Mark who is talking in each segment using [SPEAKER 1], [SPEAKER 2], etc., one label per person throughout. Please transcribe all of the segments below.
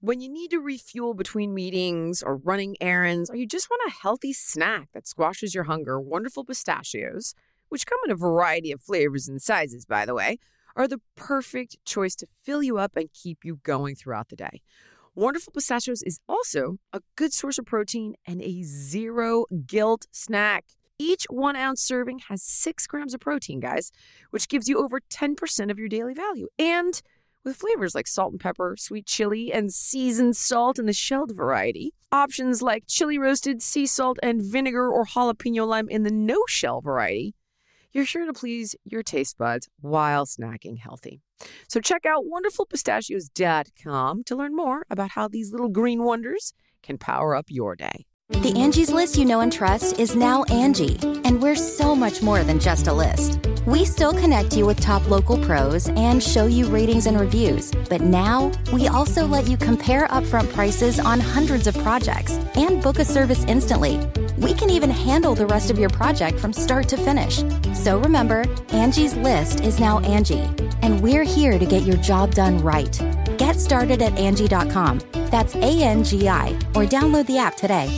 [SPEAKER 1] When you need to refuel between meetings or running errands, or you just want a healthy snack that squashes your hunger, Wonderful Pistachios, which come in a variety of flavors and sizes, by the way, are the perfect choice to fill you up and keep you going throughout the day. Wonderful Pistachios is also a good source of protein and a zero guilt snack. Each 1 ounce serving has 6 grams of protein, guys, which gives you over 10% of your daily value. And with flavors like salt and pepper, sweet chili, and seasoned salt in the shelled variety, options like chili roasted, sea salt, and vinegar or jalapeno lime in the no-shell variety, you're sure to please your taste buds while snacking healthy. So check out wonderfulpistachios.com to learn more about how these little green wonders can power up your day.
[SPEAKER 2] The Angie's List you know and trust is now Angie, and we're so much more than just a list. We still connect you with top local pros and show you ratings and reviews, but now we also let you compare upfront prices on hundreds of projects and book a service instantly. We can even handle the rest of your project from start to finish. So remember, Angie's List is now Angie, and we're here to get your job done right. Get started at Angie.com. That's ANGI, or download the app today.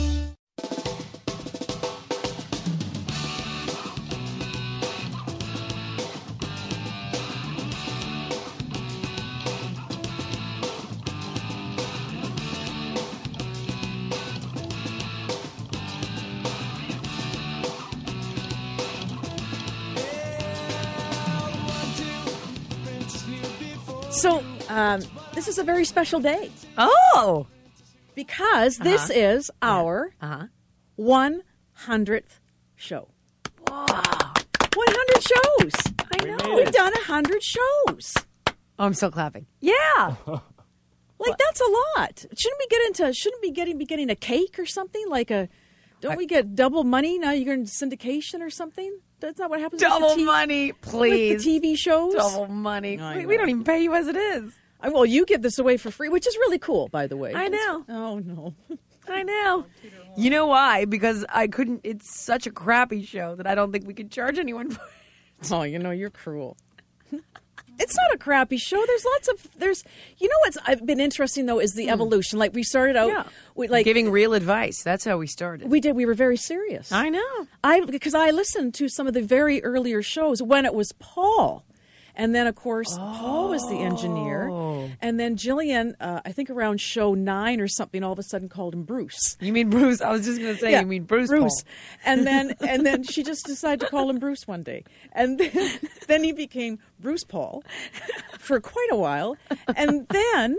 [SPEAKER 3] So, this is a very special day.
[SPEAKER 1] Oh!
[SPEAKER 3] Because this is our 100th show.
[SPEAKER 1] Wow.
[SPEAKER 3] 100 shows.
[SPEAKER 1] I know.
[SPEAKER 3] We've done 100 shows.
[SPEAKER 1] Oh, I'm still clapping.
[SPEAKER 3] Yeah. Like, that's a lot. Shouldn't we be getting a cake or something? Don't we get double money? Now you're in syndication or something? That's not what happens
[SPEAKER 1] Double
[SPEAKER 3] with
[SPEAKER 1] money, please.
[SPEAKER 3] with the TV shows?
[SPEAKER 1] Double money.
[SPEAKER 3] I
[SPEAKER 1] We
[SPEAKER 3] know.
[SPEAKER 1] don't even pay you as it is.
[SPEAKER 3] Well, you give this away for free, which is really cool, by the way.
[SPEAKER 1] I know.
[SPEAKER 3] Oh, no.
[SPEAKER 1] I know. You know why? Because I couldn't. It's such a crappy show that I don't think we could charge anyone for it.
[SPEAKER 3] Oh, you're cruel. It's not a crappy show. You know what's been interesting, though, is the evolution. Like, we started out with,
[SPEAKER 1] Giving real advice. That's how we started.
[SPEAKER 3] we did. We were very serious.
[SPEAKER 1] I know.
[SPEAKER 3] Because I listened to some of the very earlier shows when it was Paul. And then, of course, Paul was the engineer. And then Jillian, I think around show 9 or something, all of a sudden called him Bruce.
[SPEAKER 1] You mean Bruce? I was just going to say,
[SPEAKER 3] Yeah,
[SPEAKER 1] you mean Bruce
[SPEAKER 3] Bruce.
[SPEAKER 1] Paul.
[SPEAKER 3] And then she just decided to call him Bruce one day. And then he became Bruce Paul for quite a while. And then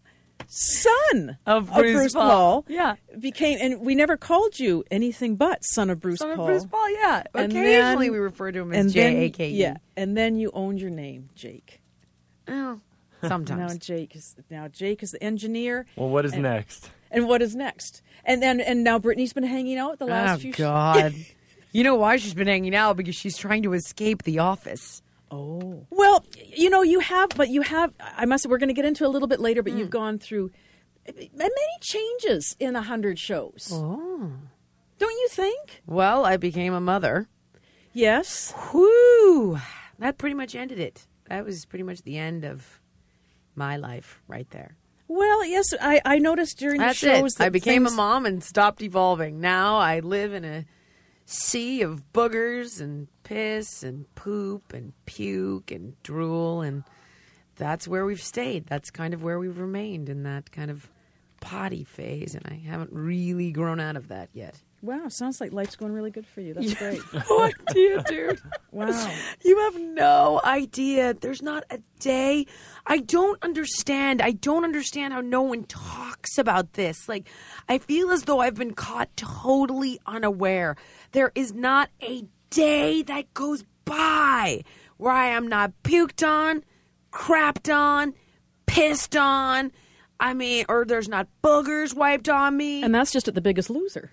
[SPEAKER 3] son
[SPEAKER 1] Of Bruce Paul. Yeah.
[SPEAKER 3] became, and we never called you anything but son of Bruce
[SPEAKER 1] Son
[SPEAKER 3] Paul.
[SPEAKER 1] of Bruce Paul, yeah.
[SPEAKER 3] And
[SPEAKER 1] Occasionally
[SPEAKER 3] then-
[SPEAKER 1] we refer to him
[SPEAKER 3] And
[SPEAKER 1] as
[SPEAKER 3] then,
[SPEAKER 1] J-A-K-E.
[SPEAKER 3] yeah, and then you owned your name, Jake.
[SPEAKER 1] Oh,
[SPEAKER 3] Now
[SPEAKER 1] sometimes.
[SPEAKER 3] Jake is the engineer.
[SPEAKER 4] Well, what is next?
[SPEAKER 3] And what is next? And now Brittany's been hanging out the last few.
[SPEAKER 1] Oh, God. You know why she's been hanging out? Because she's trying to escape the office.
[SPEAKER 3] Oh. Well, you have. I must. We're going to get into it a little bit later, but you've gone through many changes in 100 shows.
[SPEAKER 1] Oh.
[SPEAKER 3] Don't you think?
[SPEAKER 1] Well, I became a mother.
[SPEAKER 3] Yes.
[SPEAKER 1] Whew. That pretty much ended it. That was pretty much the end of my life right there.
[SPEAKER 3] Well, yes. I noticed during
[SPEAKER 1] That's
[SPEAKER 3] the shows
[SPEAKER 1] it.
[SPEAKER 3] that
[SPEAKER 1] I became
[SPEAKER 3] things-
[SPEAKER 1] a mom and stopped evolving. Now I live in a sea of boogers and piss and poop and puke and drool, and that's where we've stayed. That's kind of where we've remained, in that kind of potty phase, and I haven't really grown out of that yet.
[SPEAKER 3] Wow, sounds like life's going really good for you. That's great.
[SPEAKER 1] No idea, dude.
[SPEAKER 3] Wow.
[SPEAKER 1] You have no idea. There's not a day. I don't understand how no one talks about this. Like, I feel as though I've been caught totally unaware. There is not a day that goes by where I am not puked on, crapped on, pissed on. Or there's not boogers wiped on me.
[SPEAKER 3] And that's just at The Biggest Loser.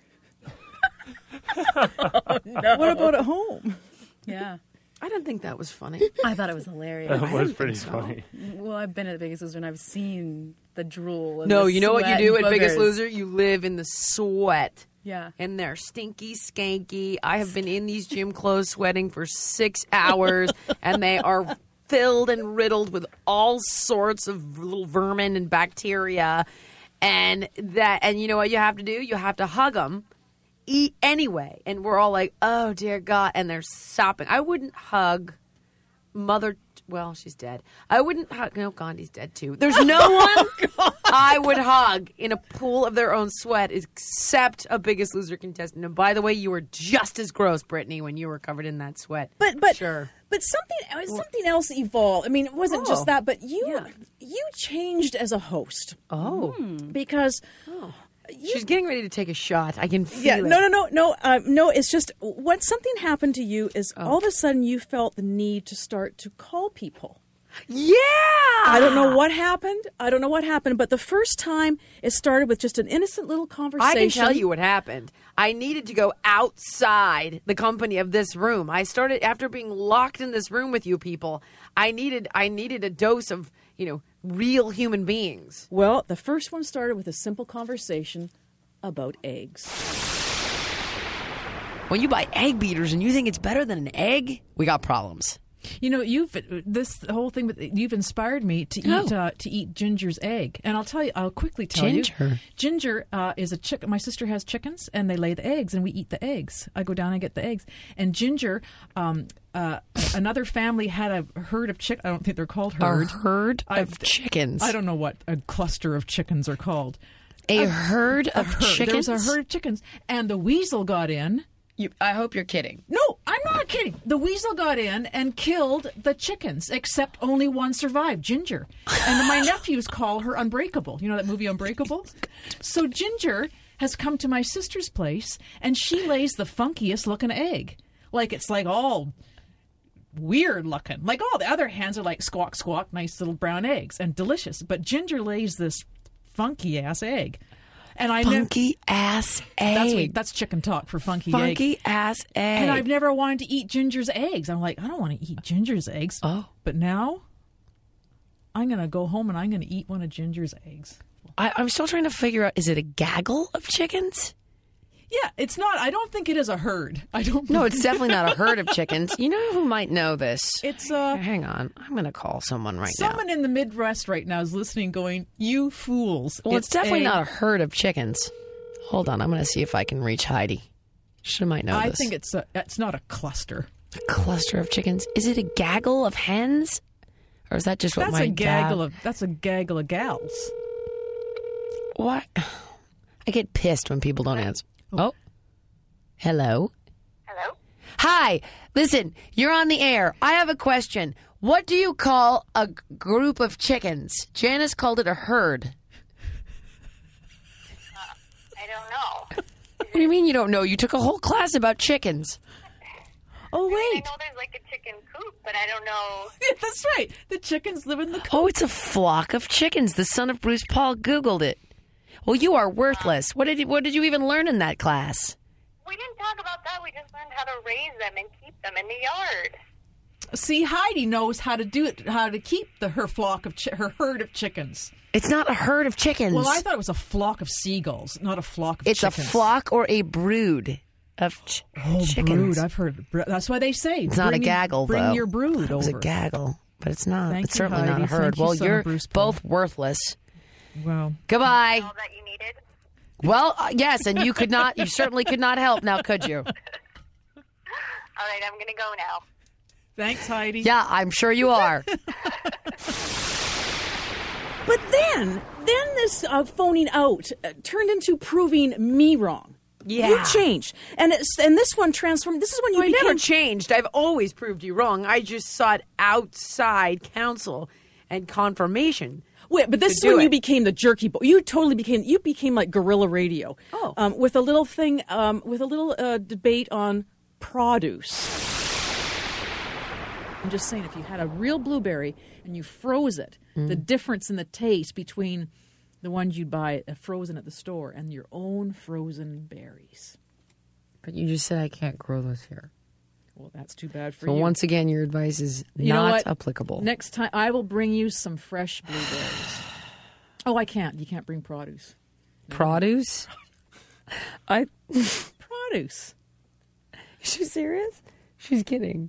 [SPEAKER 3] No. What about at home?
[SPEAKER 5] Yeah.
[SPEAKER 1] I didn't think that was funny.
[SPEAKER 5] I thought it was hilarious.
[SPEAKER 4] That was pretty funny.
[SPEAKER 5] Well, I've been at The Biggest Loser and I've seen the drool. And
[SPEAKER 1] No,
[SPEAKER 5] the
[SPEAKER 1] you know what you
[SPEAKER 5] sweat
[SPEAKER 1] do
[SPEAKER 5] and
[SPEAKER 1] at Biggest
[SPEAKER 5] boogers.
[SPEAKER 1] Loser? You live in the sweat.
[SPEAKER 5] Yeah.
[SPEAKER 1] And they're stinky, skanky. I have been in these gym clothes sweating for 6 hours, and they are filled and riddled with all sorts of little vermin and bacteria. And you know what you have to do? You have to hug them, eat anyway. And we're all like, oh, dear God. And they're sopping. I wouldn't hug Mother. Well, she's dead. I wouldn't hug. No, Gandhi's dead too. There's no one I would hug in a pool of their own sweat except a Biggest Loser contestant. And by the way, you were just as gross, Brittany, when you were covered in that sweat.
[SPEAKER 3] But
[SPEAKER 1] sure.
[SPEAKER 3] But something else evolved. I mean, it wasn't just that, but you changed as a host.
[SPEAKER 1] Oh.
[SPEAKER 3] Because
[SPEAKER 1] she's getting ready to take a shot. I can feel it.
[SPEAKER 3] No. It's just what something happened to you is all of a sudden you felt the need to start to call people.
[SPEAKER 1] Yeah.
[SPEAKER 3] I don't know what happened, but the first time it started with just an innocent little conversation.
[SPEAKER 1] I can tell you what happened. I needed to go outside the company of this room. I started after being locked in this room with you people. I needed a dose of, real human beings.
[SPEAKER 3] Well, the first one started with a simple conversation about eggs.
[SPEAKER 1] When you buy egg beaters and you think it's better than an egg, we got problems.
[SPEAKER 6] You've inspired me to eat Ginger's egg, and I'll quickly tell you. Ginger is a chicken. My sister has chickens, and they lay the eggs, and we eat the eggs. I go down and get the eggs, and Ginger, another family had a herd of chickens. I don't think they're called herd.
[SPEAKER 1] A herd of chickens.
[SPEAKER 6] I don't know what a cluster of chickens are called.
[SPEAKER 1] A herd of chickens.
[SPEAKER 6] There's a herd of chickens, and the weasel got in.
[SPEAKER 1] I hope you're kidding.
[SPEAKER 6] No, I'm not kidding. The weasel got in and killed the chickens, except only one survived, Ginger. And my nephews call her Unbreakable. You know that movie Unbreakable? So Ginger has come to my sister's place, and she lays the funkiest looking egg. It's all weird looking. Like all the other hens are like squawk, squawk, nice little brown eggs and delicious. But Ginger lays this funky ass egg. And
[SPEAKER 1] ass egg.
[SPEAKER 6] That's chicken talk for funky egg.
[SPEAKER 1] Funky ass egg.
[SPEAKER 6] And I've never wanted to eat Ginger's eggs. I'm like, I don't want to eat Ginger's eggs.
[SPEAKER 1] Oh.
[SPEAKER 6] But now I'm going to go home and I'm going to eat one of Ginger's eggs.
[SPEAKER 1] I'm still trying to figure out, is it a gaggle of chickens?
[SPEAKER 6] Yeah, it's not. I don't think it is a herd.
[SPEAKER 1] No, it's definitely not a herd of chickens. You know who might know this?
[SPEAKER 6] It's
[SPEAKER 1] Hang on. I'm going to call someone now.
[SPEAKER 6] Someone in the Midwest right now is listening going, you fools.
[SPEAKER 1] Well, it's definitely not a herd of chickens. Hold on. I'm going to see if I can reach Heidi. She might know this.
[SPEAKER 6] I think it's not a cluster.
[SPEAKER 1] A cluster of chickens? Is it a gaggle of hens? Or is that just what my dad...
[SPEAKER 6] That's a gaggle of gals.
[SPEAKER 1] What? I get pissed when people don't answer. Oh. Hello?
[SPEAKER 7] Hello?
[SPEAKER 1] Hi. Listen, you're on the air. I have a question. What do you call a group of chickens? Janice called it a herd.
[SPEAKER 7] I don't know.
[SPEAKER 1] What do you mean you don't know? You took a whole class about chickens.
[SPEAKER 6] Oh, wait.
[SPEAKER 7] I know there's like a chicken coop, but I don't know.
[SPEAKER 6] Yeah, that's right. The chickens live in the coop.
[SPEAKER 1] Oh, it's a flock of chickens. The son of Bruce Paul Googled it. Well, you are worthless. What did you even learn in that class?
[SPEAKER 7] We didn't talk about that. We just learned how to raise them and keep them in the yard.
[SPEAKER 6] See, Heidi knows how to do it, how to keep her herd of chickens.
[SPEAKER 1] It's not a herd of chickens.
[SPEAKER 6] Well, I thought it was a flock of seagulls, not a flock of chickens.
[SPEAKER 1] It's a flock or a brood of chickens.
[SPEAKER 6] Brood. I've heard. That's why they say
[SPEAKER 1] it's not a gaggle.
[SPEAKER 6] Bring your brood over.
[SPEAKER 1] It's a gaggle, but it's not.
[SPEAKER 6] It's
[SPEAKER 1] certainly not a herd. Well, you're both worthless.
[SPEAKER 6] Well,
[SPEAKER 1] goodbye.
[SPEAKER 7] All that you needed?
[SPEAKER 1] Well, yes, and you certainly could not help now, could you?
[SPEAKER 7] All right, I'm going to go now.
[SPEAKER 6] Thanks, Heidi.
[SPEAKER 1] Yeah, I'm sure you are.
[SPEAKER 3] But then this phoning out turned into proving me wrong.
[SPEAKER 1] Yeah.
[SPEAKER 3] You changed. And this one transformed. This is when you became...
[SPEAKER 1] I never changed. I've always proved you wrong. I just sought outside counsel and confirmation.
[SPEAKER 3] Wait, but this is when you became the jerky boy. You became like guerrilla radio.
[SPEAKER 1] Oh.
[SPEAKER 3] With a little thing, with a little debate on produce. I'm just saying, if you had a real blueberry and you froze it, the difference in the taste between the ones you'd buy frozen at the store and your own frozen berries.
[SPEAKER 1] But you just said I can't grow those here.
[SPEAKER 3] Well, that's too bad for you.
[SPEAKER 1] So once again, your advice is not applicable.
[SPEAKER 3] Next time, I will bring you some fresh blueberries. Oh, I can't. You can't bring produce.
[SPEAKER 1] Produce?
[SPEAKER 3] Produce.
[SPEAKER 1] Is she serious? She's kidding.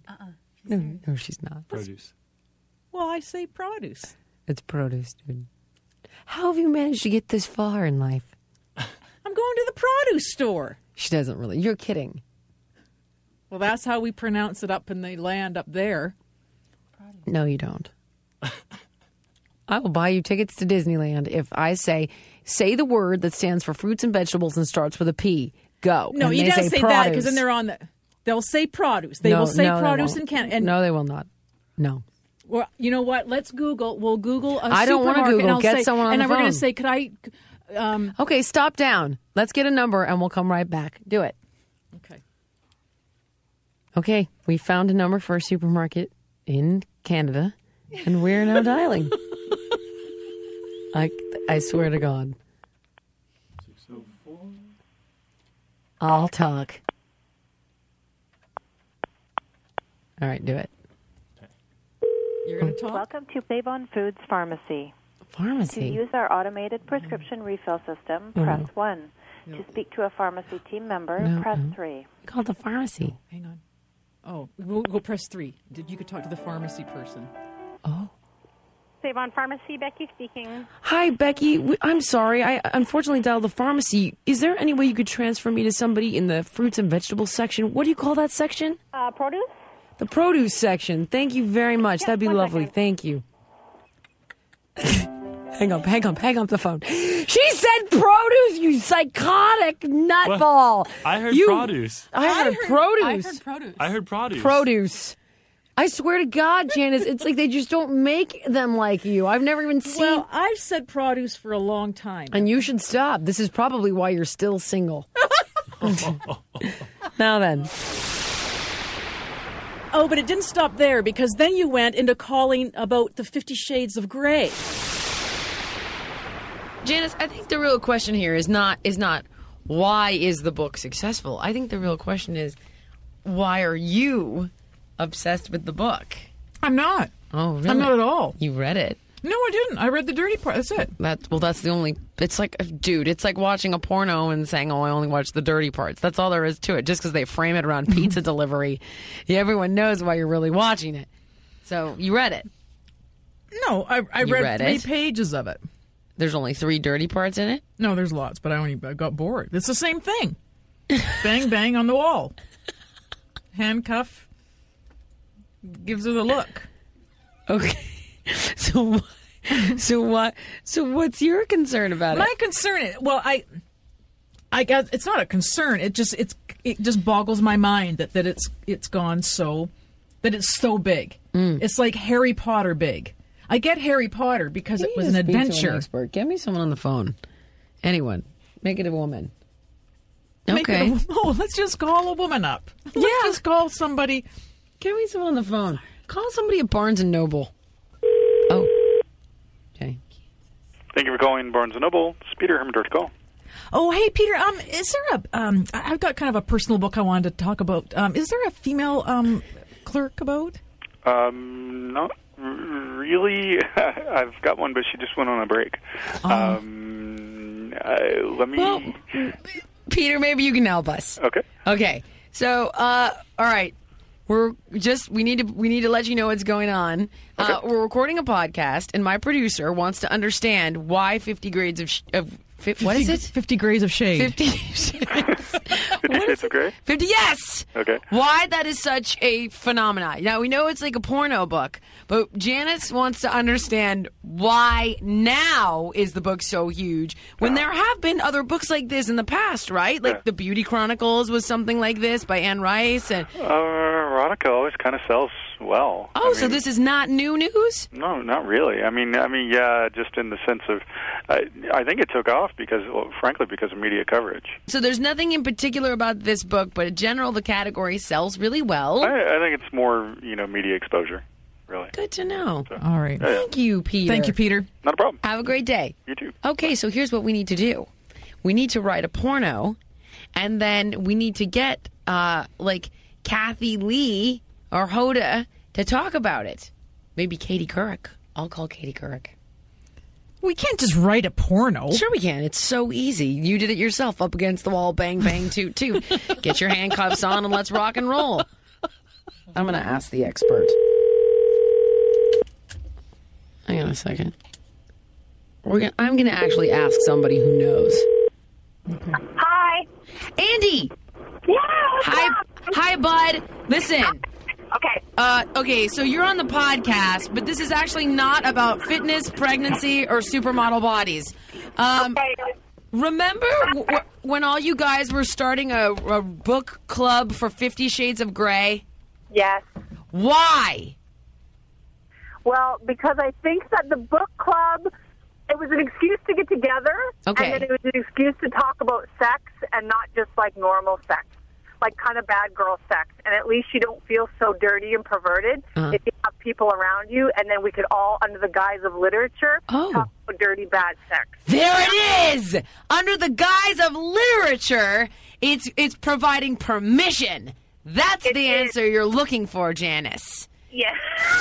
[SPEAKER 1] No, she's not.
[SPEAKER 4] Produce.
[SPEAKER 3] Well, I say produce.
[SPEAKER 1] It's produce, dude. How have you managed to get this far in life?
[SPEAKER 3] I'm going to the produce store.
[SPEAKER 1] She doesn't really. You're kidding.
[SPEAKER 3] Well, that's how we pronounce it up in the land up there.
[SPEAKER 1] No, you don't. I will buy you tickets to Disneyland if I say the word that stands for fruits and vegetables and starts with a P. Go.
[SPEAKER 3] No,
[SPEAKER 1] And
[SPEAKER 3] you
[SPEAKER 1] they
[SPEAKER 3] don't say that
[SPEAKER 1] produce.
[SPEAKER 3] because then they're on the. They'll say produce. They will say produce in Canada. And
[SPEAKER 1] no, they will not. No.
[SPEAKER 3] well, you know what? Let's Google. We'll Google a
[SPEAKER 1] I don't wanna
[SPEAKER 3] supermarket,
[SPEAKER 1] Google.
[SPEAKER 3] and I'll
[SPEAKER 1] Get
[SPEAKER 3] say,
[SPEAKER 1] someone on
[SPEAKER 3] and
[SPEAKER 1] the
[SPEAKER 3] we're going
[SPEAKER 1] phone.
[SPEAKER 3] to say, could I?
[SPEAKER 1] Okay, stop down. Let's get a number and we'll come right back. Do it.
[SPEAKER 3] Okay.
[SPEAKER 1] Okay, we found a number for a supermarket in Canada, and we're now dialing. I swear to God.
[SPEAKER 4] 604.
[SPEAKER 1] I'll talk. All right, do it.
[SPEAKER 3] You're going to talk?
[SPEAKER 8] Welcome to Bayvon Foods Pharmacy. To
[SPEAKER 1] Pharmacy.
[SPEAKER 8] use our automated prescription refill system, press 1. To speak to a pharmacy team member, press 3.
[SPEAKER 1] Call it the pharmacy.
[SPEAKER 3] Hang on. Oh, we'll press 3. You could talk to the pharmacy person.
[SPEAKER 1] Oh.
[SPEAKER 7] Savon Pharmacy, Becky speaking.
[SPEAKER 1] Hi, Becky. I'm sorry. I unfortunately dialed the pharmacy. Is there any way you could transfer me to somebody in the fruits and vegetables section? What do you call that section?
[SPEAKER 7] Produce?
[SPEAKER 1] The produce section. Thank you very much. That'd be lovely.
[SPEAKER 7] second.
[SPEAKER 1] Thank you. Hang up the phone. She said produce, you psychotic nutball.
[SPEAKER 4] I heard
[SPEAKER 1] You-
[SPEAKER 4] produce.
[SPEAKER 1] I heard produce.
[SPEAKER 3] I heard produce.
[SPEAKER 4] I heard produce.
[SPEAKER 1] Produce. I swear to God, Janice, it's like they just don't make them like you. I've never even seen.
[SPEAKER 3] Well, I've said produce for a long time.
[SPEAKER 1] And you should stop. This is probably why you're still single. Now then.
[SPEAKER 3] Oh, but it didn't stop there because then you went into calling about the 50 Shades of Grey.
[SPEAKER 1] Janice, I think the real question here is not why is the book successful? I think the real question is why are you obsessed with the book?
[SPEAKER 6] I'm not.
[SPEAKER 1] Oh, really?
[SPEAKER 6] I'm not at all.
[SPEAKER 1] You read it.
[SPEAKER 6] No, I didn't. I read the dirty part. That's it.
[SPEAKER 1] That's the only. It's like, dude, it's like watching a porno and saying, "Oh, I only watch the dirty parts." That's all there is to it. Just because they frame it around pizza delivery, everyone knows why you're really watching it. So you read it.
[SPEAKER 6] No, I
[SPEAKER 1] You
[SPEAKER 6] read
[SPEAKER 1] read
[SPEAKER 6] 3
[SPEAKER 1] it?
[SPEAKER 6] pages of it.
[SPEAKER 1] There's only 3 dirty parts in it.
[SPEAKER 6] No, there's lots, but I got bored. It's the same thing. Bang, bang on the wall. Handcuff gives her the look.
[SPEAKER 1] Okay. So what? So what's your concern about
[SPEAKER 6] My
[SPEAKER 1] it?
[SPEAKER 6] concern is, well, I guess it's not a concern. It just boggles my mind that it's gone so that it's so big. It's like Harry Potter big. I get Harry Potter because it was an adventure.
[SPEAKER 1] Expert. Get me someone on the phone. Anyone. Make it a woman.
[SPEAKER 6] Make it
[SPEAKER 1] Okay.
[SPEAKER 6] let's just call a woman up. Let's
[SPEAKER 1] Yeah.
[SPEAKER 6] just call somebody.
[SPEAKER 1] Get me someone on the phone. Call somebody at Barnes and Noble. Oh. Okay.
[SPEAKER 9] Thank you for calling Barnes & Noble. It's Peter Herman Direct Call.
[SPEAKER 6] Oh, hey, Peter. Is there a? I've got kind of a personal book I wanted to talk about. Is there a female clerk about?
[SPEAKER 9] Not really. I've got one, but she just went on a break. Let me...
[SPEAKER 1] Well, Peter, maybe you can help us.
[SPEAKER 9] Okay.
[SPEAKER 1] Okay. So, all right. We need to let you know what's going on.
[SPEAKER 9] Okay.
[SPEAKER 1] We're recording a podcast, and my producer wants to understand why 50 grades of what is it?
[SPEAKER 6] 50 Grades of Shade.
[SPEAKER 1] 50 shades.
[SPEAKER 9] 50 Shades of Grey?
[SPEAKER 1] 50, yes!
[SPEAKER 9] Okay.
[SPEAKER 1] Why that is such a phenomenon. Now, we know it's like a porno book, but Janice wants to understand why now is the book so huge when there have been other books like this in the past, right? Like
[SPEAKER 9] Yeah.
[SPEAKER 1] The Beauty Chronicles was something like this by Anne Rice. And
[SPEAKER 9] Erotica always kind of sells well.
[SPEAKER 1] so this is not new news?
[SPEAKER 9] No, not really. I mean, yeah, just in the sense of, I think it took off because of media coverage.
[SPEAKER 1] So there's nothing in particular about this book, but in general, the category sells really well.
[SPEAKER 9] I think it's more, media exposure, really.
[SPEAKER 1] Good to know.
[SPEAKER 6] All right.
[SPEAKER 1] Thank you, Peter.
[SPEAKER 6] Thank you, Peter.
[SPEAKER 9] Not a problem.
[SPEAKER 1] Have a great day.
[SPEAKER 9] You too.
[SPEAKER 1] Okay, so here's what we need to do. We need to write a porno, and then we need to get, Kathy Lee or Hoda to talk about it. Maybe Katie Couric. I'll call Katie Couric.
[SPEAKER 6] We can't just write a porno.
[SPEAKER 1] Sure we can. It's so easy. You did it yourself. Up against the wall, bang, bang, toot, toot. Get your handcuffs on and let's rock and roll. I'm going to ask the expert. Hang on a second. I'm going to actually ask somebody who knows.
[SPEAKER 7] Hi.
[SPEAKER 1] Andy!
[SPEAKER 7] Yeah.
[SPEAKER 1] Hi, bud. Listen.
[SPEAKER 7] Okay.
[SPEAKER 1] Okay, so you're on the podcast, but this is actually not about fitness, pregnancy, or supermodel bodies.
[SPEAKER 7] Okay.
[SPEAKER 1] Remember when all you guys were starting a book club for 50 Shades of Grey?
[SPEAKER 7] Yes.
[SPEAKER 1] Why?
[SPEAKER 7] Well, because I think that the book club, it was an excuse to get together.
[SPEAKER 1] Okay.
[SPEAKER 7] And then it was an excuse to talk about sex and not just like normal sex, like kind of bad girl sex. And at least you don't feel so dirty and perverted if you have people around you. And then we could all, under the guise of literature, talk about dirty, bad sex.
[SPEAKER 1] There it is! Under the guise of literature, it's providing permission. That's the answer you're looking for, Janice.
[SPEAKER 7] Yeah.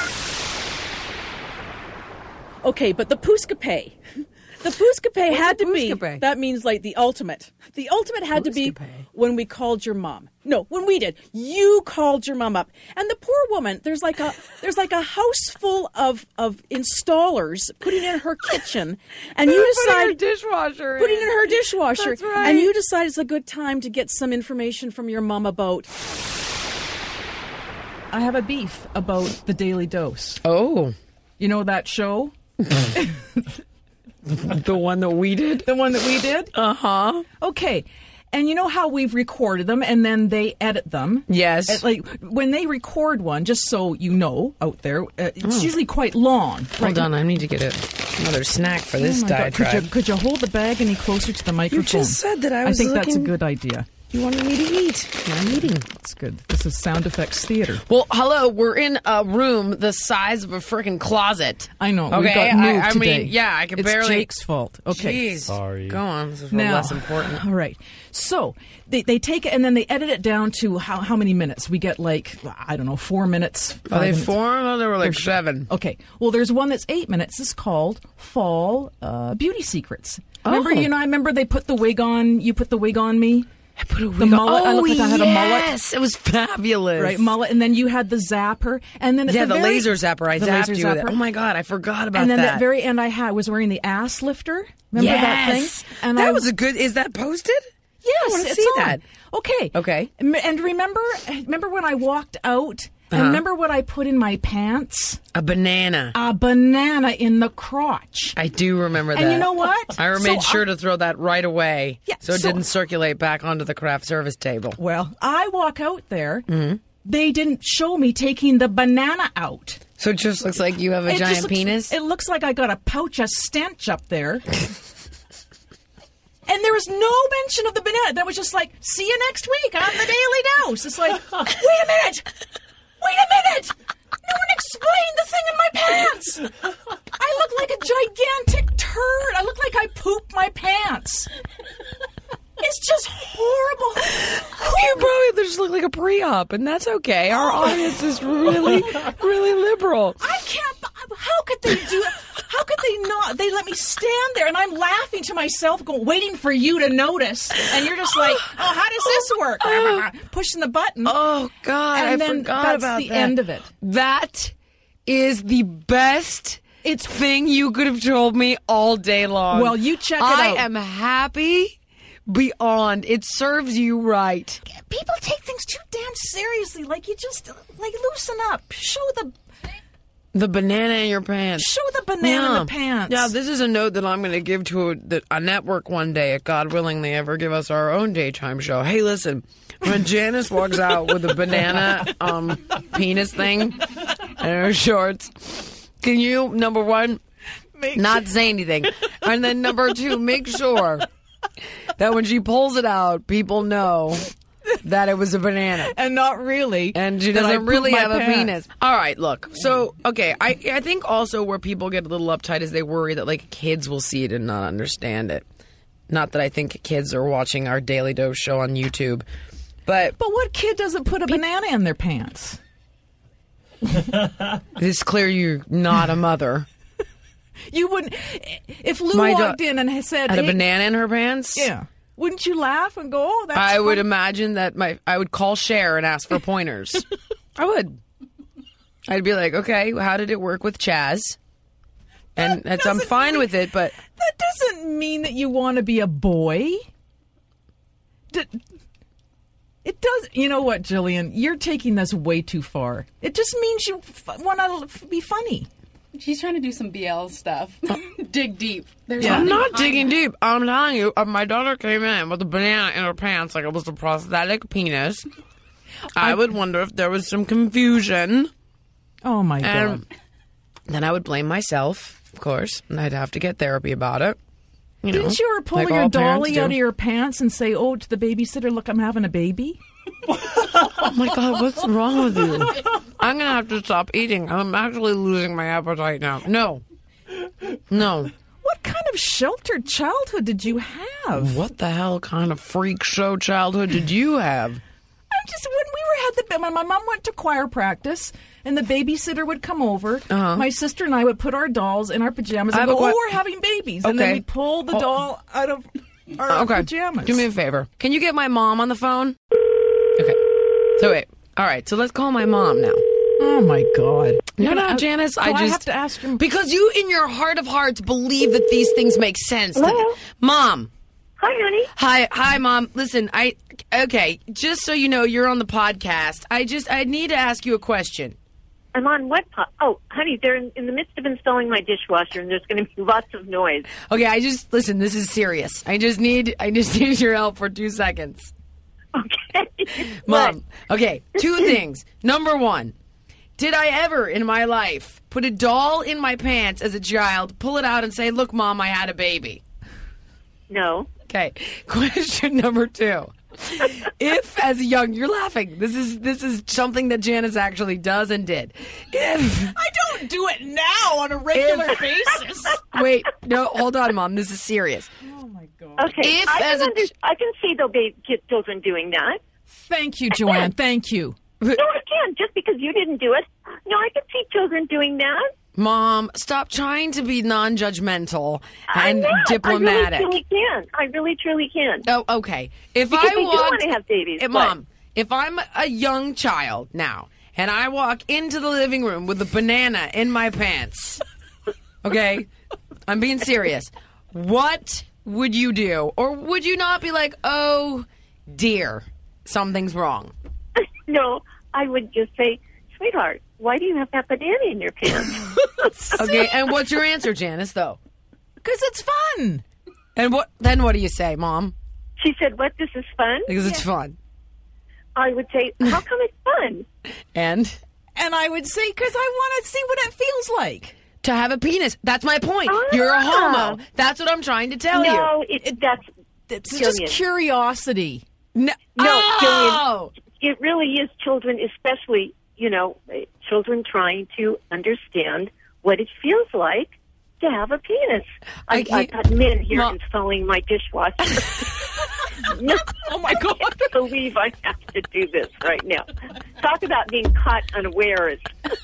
[SPEAKER 3] Okay, but the Puskape. The Puskape had to be,
[SPEAKER 1] Puskape?
[SPEAKER 3] that means like the ultimate. The ultimate had to be when we called your mom. No, when we did. You called your mom up. And the poor woman, there's like a house full of installers putting in her kitchen. And you decide
[SPEAKER 1] dishwasher.
[SPEAKER 3] Putting in her dishwasher.
[SPEAKER 1] That's right.
[SPEAKER 3] And you decide it's a good time to get some information from your mom about.
[SPEAKER 6] I have a beef about the Daily Dose.
[SPEAKER 1] Oh.
[SPEAKER 6] You know that show?
[SPEAKER 1] The one that we did?
[SPEAKER 6] The one that we did?
[SPEAKER 1] Uh-huh.
[SPEAKER 6] Okay. And you know how we've recorded them and then they edit them?
[SPEAKER 1] Yes.
[SPEAKER 6] Like when they record one, just so you know out there, it's usually quite long.
[SPEAKER 1] Hold on, I need to get another snack for this diatribe.
[SPEAKER 6] Could you hold the bag any closer to the microphone?
[SPEAKER 1] You just said that I was
[SPEAKER 6] think
[SPEAKER 1] looking...
[SPEAKER 6] that's a good idea.
[SPEAKER 1] You wanted me to eat. I'm eating.
[SPEAKER 6] That's good. This is sound effects theater.
[SPEAKER 1] Well, hello. We're in a room the size of a freaking closet.
[SPEAKER 6] I know.
[SPEAKER 1] Okay,
[SPEAKER 6] We got moved
[SPEAKER 1] I
[SPEAKER 6] today.
[SPEAKER 1] mean, yeah, I can
[SPEAKER 6] it's
[SPEAKER 1] barely.
[SPEAKER 6] Jake's fault. Okay.
[SPEAKER 1] Jeez.
[SPEAKER 4] Sorry.
[SPEAKER 1] Go on. This is
[SPEAKER 6] Now,
[SPEAKER 1] less important.
[SPEAKER 6] All right. So they take it and then they edit it down to how many minutes? We get like, I don't know, 4 minutes.
[SPEAKER 1] Are they
[SPEAKER 6] 5 minutes.
[SPEAKER 1] 4? Oh, they were like 7.
[SPEAKER 6] Okay. Well, there's one that's 8 minutes. It's called Fall Beauty Secrets. Remember, I remember they put the wig on. You put the wig on me.
[SPEAKER 1] I put a wig
[SPEAKER 6] the mullet. I looked like I had a mullet.
[SPEAKER 1] Yes, it was fabulous.
[SPEAKER 6] Right, mullet, and then you had the zapper, and then at
[SPEAKER 1] the
[SPEAKER 6] very,
[SPEAKER 1] laser zapper. I
[SPEAKER 6] the
[SPEAKER 1] zapped
[SPEAKER 6] laser
[SPEAKER 1] you with it.
[SPEAKER 6] zapper.
[SPEAKER 1] Oh my god, I forgot about that.
[SPEAKER 6] And then at the very end, I was wearing the ass lifter. Remember that thing? And
[SPEAKER 1] that was a good. Is that posted?
[SPEAKER 6] Yes,
[SPEAKER 1] I want to
[SPEAKER 6] it's
[SPEAKER 1] see
[SPEAKER 6] on.
[SPEAKER 1] that.
[SPEAKER 6] Okay. And remember when I walked out? And remember what I put in my pants?
[SPEAKER 1] A banana.
[SPEAKER 6] A banana in the crotch.
[SPEAKER 1] I do remember that.
[SPEAKER 6] And you know what?
[SPEAKER 1] I made sure to throw that right away so it
[SPEAKER 6] so-
[SPEAKER 1] didn't circulate back onto the craft service table.
[SPEAKER 6] Well, I walk out there. Mm-hmm. They didn't show me taking the banana out.
[SPEAKER 1] So it just looks like you have a giant penis?
[SPEAKER 6] It looks like I got a pouch of stench up there. And there was no mention of the banana. That was just like, see you next week on the Daily Dose. It's like, wait a minute. No one explained the thing in my pants. I look like a gigantic turd. I look like I pooped my pants. It's just horrible.
[SPEAKER 1] You probably just look like a pre-op, and that's okay. Our audience is really, really liberal.
[SPEAKER 6] I can't. How could they do it? How could they not? They let me stand there, and I'm laughing to myself, waiting for you to notice. And you're just like, oh, how does this work? Pushing the button.
[SPEAKER 1] Oh, God,
[SPEAKER 6] and
[SPEAKER 1] I
[SPEAKER 6] then
[SPEAKER 1] forgot
[SPEAKER 6] that's
[SPEAKER 1] about
[SPEAKER 6] the
[SPEAKER 1] that.
[SPEAKER 6] end of it.
[SPEAKER 1] That is the best thing you could have told me all day long.
[SPEAKER 6] Well, you check it
[SPEAKER 1] I
[SPEAKER 6] out.
[SPEAKER 1] am happy beyond. It serves you right.
[SPEAKER 6] People take things too damn seriously. Like, you just, loosen up. Show
[SPEAKER 1] the banana in your pants.
[SPEAKER 6] Show the banana in the pants.
[SPEAKER 1] Yeah, this is a note that I'm going to give to a network one day, if God willing they ever give us our own daytime show. Hey, listen, when Janice walks out with a banana penis thing in her shorts, can you, number one, not say anything? And then number two, make sure that when she pulls it out, people know that it was a banana.
[SPEAKER 6] And not really.
[SPEAKER 1] And she doesn't really have a penis. All right, look. So, okay, I think also where people get a little uptight is they worry that, like, kids will see it and not understand it. Not that I think kids are watching our Daily Dose show on YouTube. But
[SPEAKER 6] what kid doesn't put a banana in their pants?
[SPEAKER 1] It's clear you're not a mother.
[SPEAKER 6] You wouldn't. If Lou walked in and said,
[SPEAKER 1] had a banana in her pants?
[SPEAKER 6] Yeah. Wouldn't you laugh and go, oh, that's
[SPEAKER 1] I
[SPEAKER 6] fun?
[SPEAKER 1] would imagine that I would call Cher and ask for pointers. I would. I'd be like, okay, how did it work with Chaz? And I'm fine with it, but...
[SPEAKER 6] That doesn't mean that you want to be a boy. It does. You know what, Jillian? You're taking this way too far. It just means you want to be funny.
[SPEAKER 5] She's trying to do some BL stuff. Dig deep.
[SPEAKER 1] I'm not digging deep. I'm telling you, my daughter came in with a banana in her pants like it was a prosthetic penis. I would wonder if there was some confusion.
[SPEAKER 6] Oh, my God.
[SPEAKER 1] And then I would blame myself, of course, and I'd have to get therapy about it.
[SPEAKER 6] Didn't you ever pull your dolly out of your pants and say, oh, to the babysitter, look, I'm having a baby?
[SPEAKER 1] Oh, my God, what's wrong with you? I'm going to have to stop eating. I'm actually losing my appetite now. No.
[SPEAKER 6] What kind of sheltered childhood did you have?
[SPEAKER 1] What the hell kind of freak show childhood did you have?
[SPEAKER 6] When my mom went to choir practice and the babysitter would come over, my sister and I would put our dolls in our pajamas and go, we're having babies. And then we'd pull the doll out of our pajamas.
[SPEAKER 1] Do me a favor. Can you get my mom on the phone? Okay. So wait. All right. So let's call my mom now.
[SPEAKER 6] Oh, my God.
[SPEAKER 1] No, Janice. I
[SPEAKER 6] have to ask him.
[SPEAKER 1] Because you, in your heart of hearts, believe that these things make sense.
[SPEAKER 7] Hello?
[SPEAKER 1] Mom.
[SPEAKER 7] Hi, honey.
[SPEAKER 1] Hi, Mom. Listen, okay, just so you know, you're on the podcast. I need to ask you a question.
[SPEAKER 7] I'm on what? Oh, honey, they're in the midst of installing my dishwasher, and there's going to be lots of noise.
[SPEAKER 1] Okay, listen. This is serious. I just need your help for 2 seconds.
[SPEAKER 7] Okay,
[SPEAKER 1] Mom. Okay, 2 things. Number 1, did I ever in my life put a doll in my pants as a child, pull it out, and say, "Look, Mom, I had a baby"?
[SPEAKER 7] No.
[SPEAKER 1] Okay. Question number 2. If, as a young, you're laughing. This is something that Janice actually does and did. If
[SPEAKER 6] I don't do it now on a regular basis.
[SPEAKER 1] Wait, no, hold on, Mom. This is serious.
[SPEAKER 6] Oh my God.
[SPEAKER 7] Okay, I can see though children doing that.
[SPEAKER 6] Thank you, Joanne. Thank you.
[SPEAKER 7] No, I can. Just because you didn't do it. No, I can see children doing that.
[SPEAKER 1] Mom, stop trying to be non-judgmental and diplomatic.
[SPEAKER 7] I really, truly can.
[SPEAKER 1] Oh, okay. If
[SPEAKER 7] because
[SPEAKER 1] I
[SPEAKER 7] do want to have babies.
[SPEAKER 1] Mom, if I'm a young child now and I walk into the living room with a banana in my pants, okay, I'm being serious. What would you do? Or would you not be like, oh, dear, something's wrong?
[SPEAKER 7] No, I would just say, sweetheart, why do you have that banana in your pants?
[SPEAKER 1] Okay, and what's your answer, Janice, though?
[SPEAKER 6] Because it's fun.
[SPEAKER 1] And what do you say, Mom?
[SPEAKER 7] She said, what, this is fun?
[SPEAKER 1] Because it's fun.
[SPEAKER 7] I would say, how come it's fun?
[SPEAKER 1] And
[SPEAKER 6] I would say, because I want to see what it feels like.
[SPEAKER 1] To have a penis. That's my point. You're a homo. That's what I'm trying to tell you.
[SPEAKER 7] No,
[SPEAKER 6] it's just curiosity.
[SPEAKER 1] No,
[SPEAKER 7] Jillian, it really is children, especially, children trying to understand what it feels like to have a penis. I've got men here installing my dishwasher. No,
[SPEAKER 6] oh, my God.
[SPEAKER 7] I can't believe I have to do this right now. Talk about being caught unawares.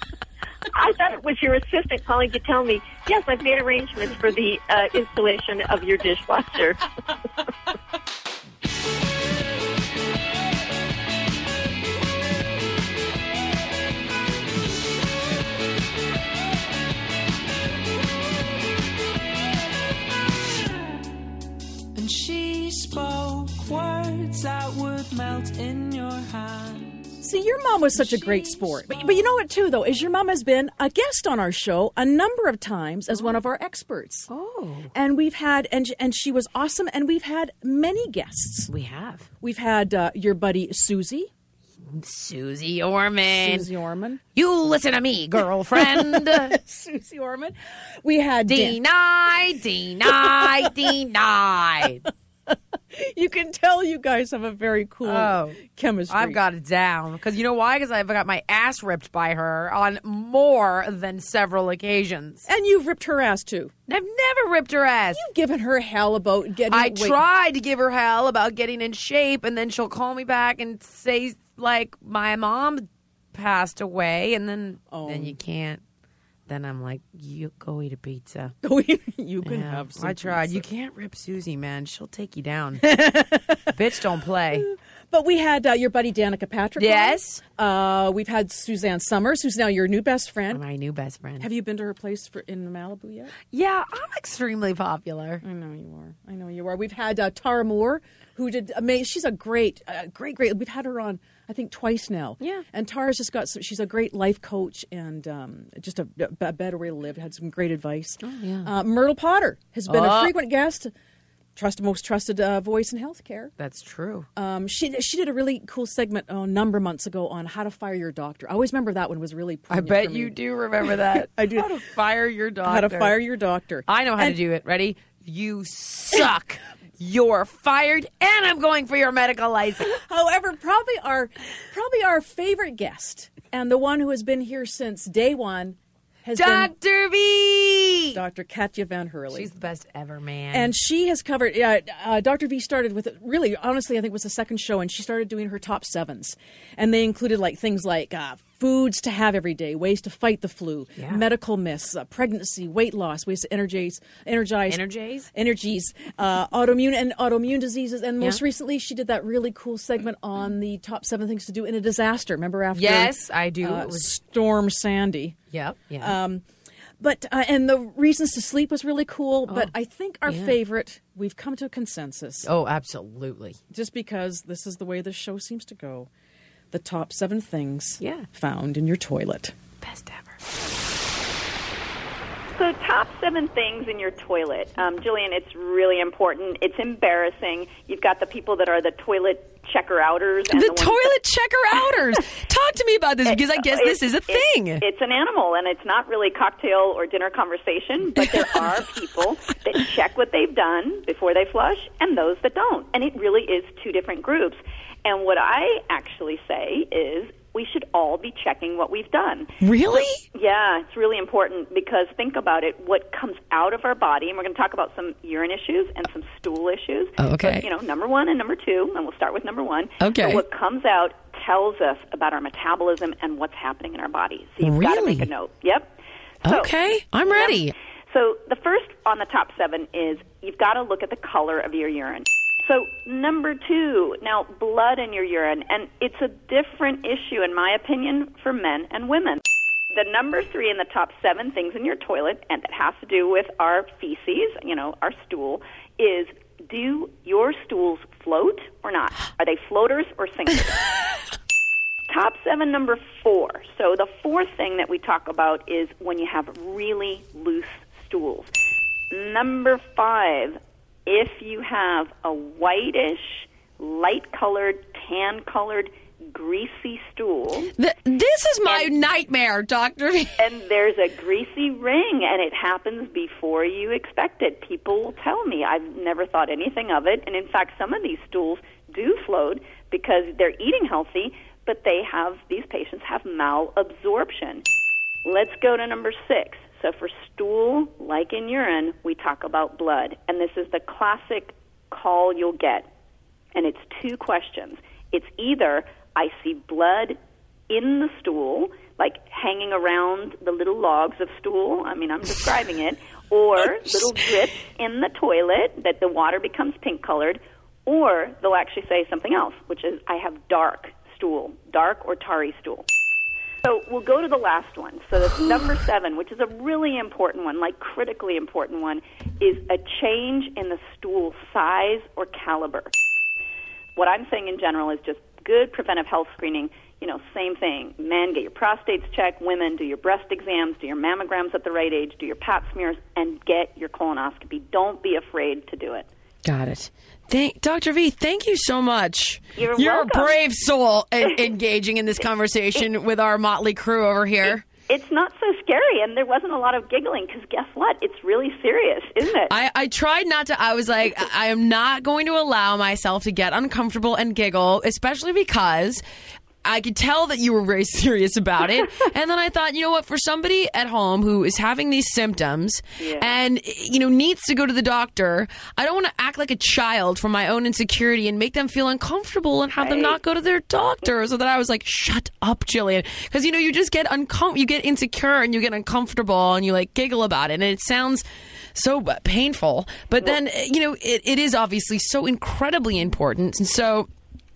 [SPEAKER 7] I thought it was your assistant calling to tell me, yes, I've made arrangements for the installation of your dishwasher.
[SPEAKER 10] And she spoke words that would melt in your hands.
[SPEAKER 3] See, your mom was such a great sport. But you know what, too, though, is your mom has been a guest on our show a number of times as one of our experts.
[SPEAKER 1] Oh.
[SPEAKER 3] And we've had, and she was awesome, and we've had many guests.
[SPEAKER 1] We have.
[SPEAKER 3] We've had your buddy Susie.
[SPEAKER 1] Susie Orman.
[SPEAKER 3] Susie Orman.
[SPEAKER 1] You listen to me, girlfriend.
[SPEAKER 3] Susie Orman. We had
[SPEAKER 1] denied.
[SPEAKER 3] You can tell you guys have a very cool chemistry.
[SPEAKER 1] I've got it down. Because you know why? Because I've got my ass ripped by her on more than several occasions.
[SPEAKER 3] And you've ripped her ass, too.
[SPEAKER 1] I've never ripped her ass.
[SPEAKER 3] You've given her hell about getting...
[SPEAKER 1] I tried to give her hell about getting in shape, and then she'll call me back and say, like, my mom passed away, and then you can't. Then I'm like, you go eat a pizza.
[SPEAKER 3] You can have some
[SPEAKER 1] I tried.
[SPEAKER 3] pizza.
[SPEAKER 1] You can't rip Susie, man. She'll take you down. Bitch don't play.
[SPEAKER 3] But we had your buddy Danica Patrick.
[SPEAKER 1] Yes.
[SPEAKER 3] We've had Suzanne Summers, who's now your new best friend.
[SPEAKER 1] My new best friend.
[SPEAKER 3] Have you been to her place in Malibu yet?
[SPEAKER 1] Yeah, I'm extremely popular.
[SPEAKER 3] I know you are. We've had Tara Moore, who did amazing. She's a great. We've had her on, I think, twice now.
[SPEAKER 1] Yeah.
[SPEAKER 3] And Tara's just got she's a great life coach and just a better way to live. Had some great advice.
[SPEAKER 1] Oh, yeah.
[SPEAKER 3] Myrtle Potter has been a frequent guest. Most trusted voice in healthcare.
[SPEAKER 1] That's true.
[SPEAKER 3] She did a really cool segment a number of months ago on how to fire your doctor. I always remember that one was really poignant.
[SPEAKER 1] I bet you do remember that.
[SPEAKER 3] I do.
[SPEAKER 1] How to fire your doctor.
[SPEAKER 3] How to fire your doctor.
[SPEAKER 1] I know how to do it. Ready? You suck. You're fired, and I'm going for your medical license.
[SPEAKER 3] However, probably our favorite guest, and the one who has been here since day one, has
[SPEAKER 1] Dr. V.
[SPEAKER 3] Dr. Katja Van Hurley.
[SPEAKER 1] She's the best ever, man.
[SPEAKER 3] And she has covered, Dr. V started with, really, honestly, I think it was the second show, and she started doing her top 7s. And they included things like foods to have every day, ways to fight the flu, medical myths, pregnancy, weight loss, ways to energize, autoimmune diseases. And most recently, she did that really cool segment on the top 7 things to do in a disaster. Remember after?
[SPEAKER 1] Yes, I do. It was
[SPEAKER 3] Storm Sandy.
[SPEAKER 1] Yep. Yeah.
[SPEAKER 3] But and the reasons to sleep was really cool. But I think our favorite, we've come to a consensus.
[SPEAKER 1] Oh, absolutely.
[SPEAKER 3] Just because this is the way the show seems to go. The top 7 things found in your toilet.
[SPEAKER 1] Best ever.
[SPEAKER 11] So top 7 things in your toilet. Jillian, it's really important. It's embarrassing. You've got the people that are the toilet checker-outers. And
[SPEAKER 1] the toilet checker-outers. Talk to me about this, because I guess this is a thing.
[SPEAKER 11] It's an animal, and it's not really cocktail or dinner conversation, but there are people that check what they've done before they flush and those that don't. And it really is 2 different groups. And what I actually say is we should all be checking what we've done.
[SPEAKER 1] Really?
[SPEAKER 11] Yeah, it's really important because think about it. What comes out of our body, and we're going to talk about some urine issues and some stool issues.
[SPEAKER 1] Oh, okay.
[SPEAKER 11] But, number 1 and number 2, and we'll start with number 1.
[SPEAKER 1] Okay.
[SPEAKER 11] But what comes out tells us about our metabolism and what's happening in our body. So you've got to make a note. Yep. So,
[SPEAKER 1] okay, I'm ready.
[SPEAKER 11] So the first on the top 7 is you've got to look at the color of your urine. So number 2, now blood in your urine, and it's a different issue, in my opinion, for men and women. The number 3 in the top 7 things in your toilet, and that has to do with our feces, our stool, is do your stools float or not? Are they floaters or sinkers? Top 7, number 4. So the 4th thing that we talk about is when you have really loose stools. Number 5, if you have a whitish, light-colored, tan-colored, greasy stool.
[SPEAKER 1] This is my nightmare, Dr. V.
[SPEAKER 11] And there's a greasy ring, and it happens before you expect it. People will tell me. I've never thought anything of it. And, in fact, some of these stools do float because they're eating healthy, but these patients have malabsorption. Let's go to number 6. So for stool, like in urine, we talk about blood. And this is the classic call you'll get. And it's 2 questions. It's either I see blood in the stool, like hanging around the little logs of stool. I mean, I'm describing it. Or little drips in the toilet that the water becomes pink-colored. Or they'll actually say something else, which is I have dark stool, dark or tarry stool. So we'll go to the last one. So the number 7, which is a really important one, like critically important one, is a change in the stool size or caliber. What I'm saying in general is just good preventive health screening. Same thing. Men, get your prostates checked. Women, do your breast exams, do your mammograms at the right age, do your pap smears, and get your colonoscopy. Don't be afraid to do it.
[SPEAKER 1] Got it. Dr. V, thank you so much.
[SPEAKER 11] You're
[SPEAKER 1] welcome. A brave soul engaging in this conversation with our motley crew over here.
[SPEAKER 11] It's not so scary, and there wasn't a lot of giggling, because guess what? It's really serious, isn't it?
[SPEAKER 1] I tried not to. I was like, I am not going to allow myself to get uncomfortable and giggle, especially because I could tell that you were very serious about it. And then I thought, you know what, for somebody at home who is having these symptoms and, needs to go to the doctor, I don't want to act like a child for my own insecurity and make them feel uncomfortable and have them not go to their doctor. So that I was like, shut up, Jillian. Because, you just get you get insecure and you get uncomfortable and you giggle about it. And it sounds so painful. But then, it is obviously so incredibly important. And so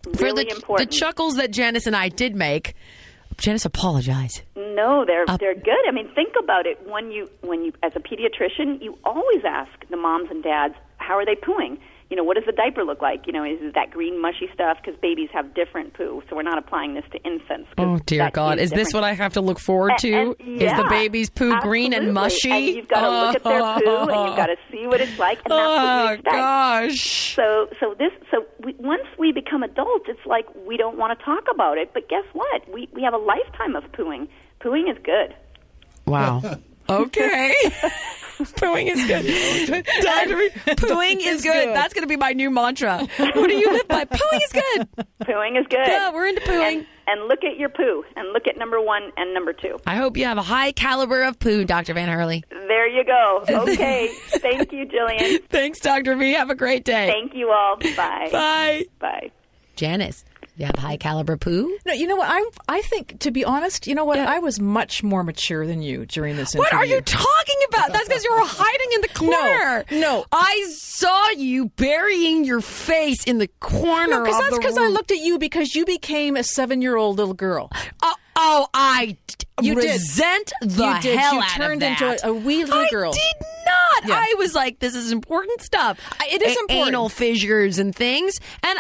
[SPEAKER 11] Really important.
[SPEAKER 12] The chuckles that Janice and I did make, Janice, apologize.
[SPEAKER 11] No, they're good. I mean, think about it. When you as a pediatrician, you always ask the moms and dads, how are they pooing? You know, what does the diaper look like? You know, is it that green mushy stuff? Because babies have different poo, so we're not applying this to infants.
[SPEAKER 12] Oh, dear God. Is this what I have to look forward to? Is the baby's poo green and mushy?
[SPEAKER 11] And you've got to look at their poo, and you've got to see what it's like, and that's what we expect.
[SPEAKER 12] Gosh.
[SPEAKER 11] Once we become adults, it's like we don't want to talk about it, but guess what? We have a lifetime of pooing. Pooing is good.
[SPEAKER 12] Wow. Okay. Pooing is good. Pooing is good. That's going to be my new mantra. What do you live by? Pooing is good.
[SPEAKER 11] Pooing is good.
[SPEAKER 12] Yeah, we're into pooing.
[SPEAKER 11] And look at your poo, and look at number 1 and number 2.
[SPEAKER 12] I hope you have a high caliber of poo, Dr. Van Hurley.
[SPEAKER 11] There you go. Okay. Thank you, Jillian.
[SPEAKER 12] Thanks, Dr. V. Have a great day.
[SPEAKER 11] Thank you all. Bye.
[SPEAKER 12] Bye.
[SPEAKER 11] Bye.
[SPEAKER 12] Janice, you have high caliber poo?
[SPEAKER 6] No, you know what? I think, to be honest, you know what? I was much more mature than you during this
[SPEAKER 12] What
[SPEAKER 6] interview.
[SPEAKER 12] are you talking about? That's because you were hiding in the corner.
[SPEAKER 6] No.
[SPEAKER 12] I saw you burying your face in the corner of the room.
[SPEAKER 6] That's because I looked at you because you became a 7-year-old little girl.
[SPEAKER 12] I resent the hell out of that.
[SPEAKER 6] You turned into a wee little girl.
[SPEAKER 12] I did not. Yeah. I was like, this is important stuff.
[SPEAKER 6] It is important.
[SPEAKER 12] Anal fissures and things. And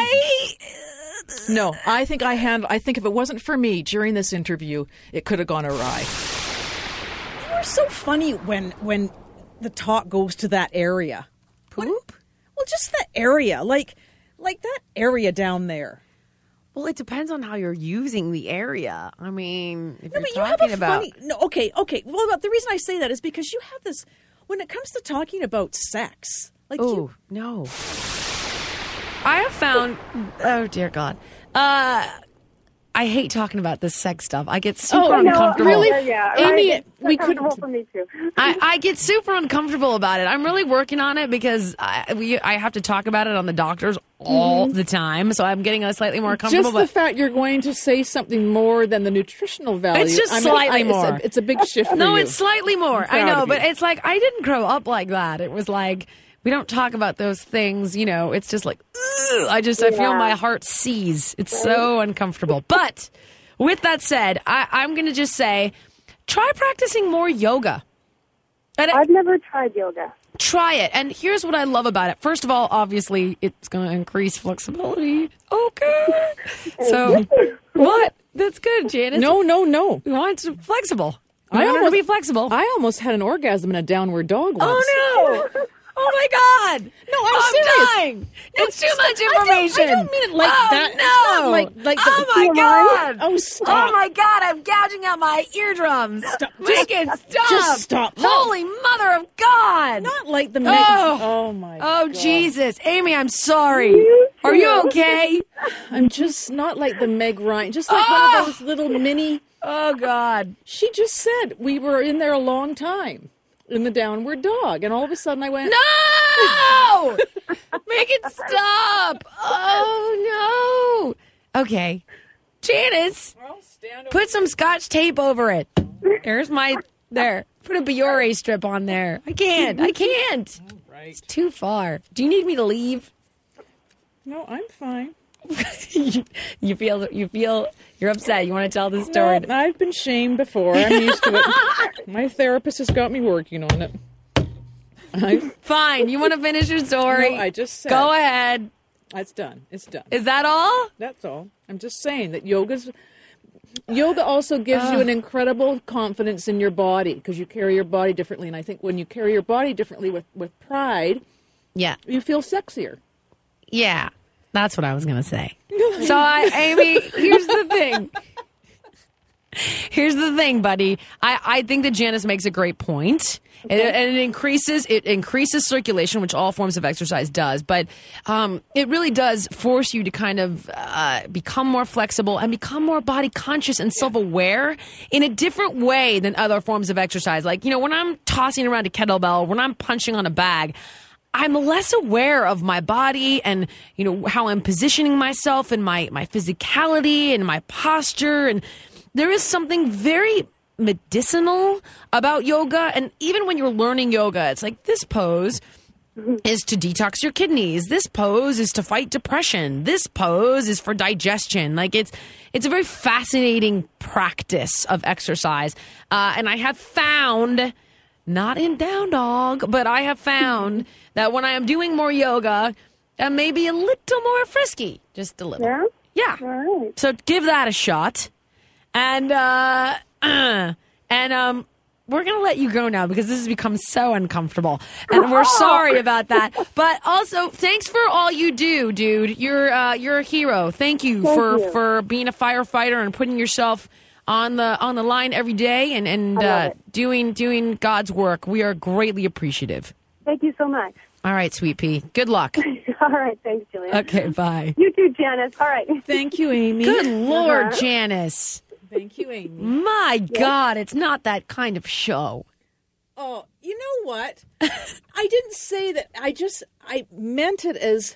[SPEAKER 6] No, I think if it wasn't for me during this interview, it could have gone awry.
[SPEAKER 3] You are so funny when the talk goes to that area.
[SPEAKER 12] Poop?
[SPEAKER 3] Well, just that area. Like that area down there.
[SPEAKER 1] Well, it depends on how you're using the area. I mean, if
[SPEAKER 3] No,
[SPEAKER 1] you're
[SPEAKER 3] but you have
[SPEAKER 1] talking
[SPEAKER 3] a
[SPEAKER 1] about...
[SPEAKER 3] funny... No, okay. Well, the reason I say that is because you have this... When it comes to talking about sex...
[SPEAKER 1] no. I have found... Oh, dear God. I hate talking about this sex stuff. I get super uncomfortable.
[SPEAKER 3] Really?
[SPEAKER 7] Yeah,
[SPEAKER 3] Amy,
[SPEAKER 7] right.
[SPEAKER 3] we
[SPEAKER 7] It's
[SPEAKER 3] couldn't...
[SPEAKER 7] for me too.
[SPEAKER 1] I get super uncomfortable about it. I'm really working on it because I have to talk about it on the doctors all the time. So I'm getting slightly more comfortable.
[SPEAKER 6] Just the fact you're going to say something more than the nutritional value.
[SPEAKER 1] It's just slightly more.
[SPEAKER 6] It's a big shift for you.
[SPEAKER 1] No, it's slightly more. I know, but
[SPEAKER 6] you.
[SPEAKER 1] it's like I didn't grow up like that. It was like we don't talk about those things. You know, it's just like ugh, I feel my heart seize. It's so uncomfortable. But with that said, I'm going to just say, try practicing more yoga. And
[SPEAKER 7] I've never tried yoga.
[SPEAKER 1] Try it. And here's what I love about it. First of all, obviously, it's going to increase flexibility. Okay. So, what? That's good, Janice.
[SPEAKER 6] No.
[SPEAKER 1] You want it flexible. I want to be flexible.
[SPEAKER 6] I almost had an orgasm in a downward dog once.
[SPEAKER 1] Oh, no. Oh, my God.
[SPEAKER 6] No, I'm serious.
[SPEAKER 1] Dying. It's too much information.
[SPEAKER 6] I don't mean it like that.
[SPEAKER 1] No.
[SPEAKER 6] Like
[SPEAKER 1] oh, my God.
[SPEAKER 6] Oh, stop.
[SPEAKER 1] Oh, my God. I'm gouging out my eardrums.
[SPEAKER 6] Stop.
[SPEAKER 1] Make it stop.
[SPEAKER 6] Just stop.
[SPEAKER 1] Holy mother of God.
[SPEAKER 6] Not like the...
[SPEAKER 1] Oh,
[SPEAKER 6] my
[SPEAKER 1] God.
[SPEAKER 6] God.
[SPEAKER 1] Jesus. Amy, I'm sorry. Are you okay?
[SPEAKER 6] I'm just not like the Meg Ryan. Just like one of those little mini...
[SPEAKER 1] Oh, God.
[SPEAKER 6] She just said we were in there a long time in the downward dog. And all of a sudden I went...
[SPEAKER 1] No! Make it stop. Oh, no. Okay. Janice, put some Scotch tape over it. There's my... There. Put a Biore strip on there. I can't.
[SPEAKER 6] Right.
[SPEAKER 1] It's too far. Do you need me to leave?
[SPEAKER 6] No, I'm fine.
[SPEAKER 1] You feel you're upset. You want to tell the story.
[SPEAKER 6] No, I've been shamed before. I'm used to it. My therapist has got me working on it.
[SPEAKER 1] Fine. You want to finish your story?
[SPEAKER 6] No, I just said.
[SPEAKER 1] Go ahead.
[SPEAKER 6] It's done. It's done.
[SPEAKER 1] Is that all?
[SPEAKER 6] That's all. I'm just saying that yoga also gives you an incredible confidence in your body because you carry your body differently. And I think when you carry your body differently with pride, you feel sexier.
[SPEAKER 1] Yeah. That's what I was going to say. So, Amy, here's the thing. Here's the thing, buddy. I think that Janice makes a great point. Okay. And it increases circulation, which all forms of exercise does. But it really does force you to kind of become more flexible and become more body conscious and self-aware in a different way than other forms of exercise. Like, you know, when I'm tossing around a kettlebell, when I'm punching on a bag, I'm less aware of my body and, you know, how I'm positioning myself and my physicality and my posture. And there is something very medicinal about yoga. And even when you're learning yoga, it's like this pose is to detox your kidneys. This pose is to fight depression. This pose is for digestion. Like it's a very fascinating practice of exercise. And I have found, not in down dog, but I have found that when I am doing more yoga, I may be a little more frisky. Just a little.
[SPEAKER 13] Yeah?
[SPEAKER 1] Yeah.
[SPEAKER 13] All right.
[SPEAKER 1] So give that a shot. And we're going to let you go now because this has become so uncomfortable. And we're sorry about that. But also, thanks for all you do, dude. You're a hero. Thank you for being a firefighter and putting yourself on the line every day and doing God's work. We are greatly appreciative.
[SPEAKER 13] Thank you so much.
[SPEAKER 1] All right, Sweet Pea. Good luck.
[SPEAKER 13] All right. Thanks, Julia.
[SPEAKER 1] Okay, bye.
[SPEAKER 13] You too, Janice. All right.
[SPEAKER 3] Thank you, Amy.
[SPEAKER 1] Good Lord, Janice.
[SPEAKER 3] Thank you, Amy.
[SPEAKER 1] My God, it's not that kind of show.
[SPEAKER 3] Oh, you know what? I didn't say that. I meant it as...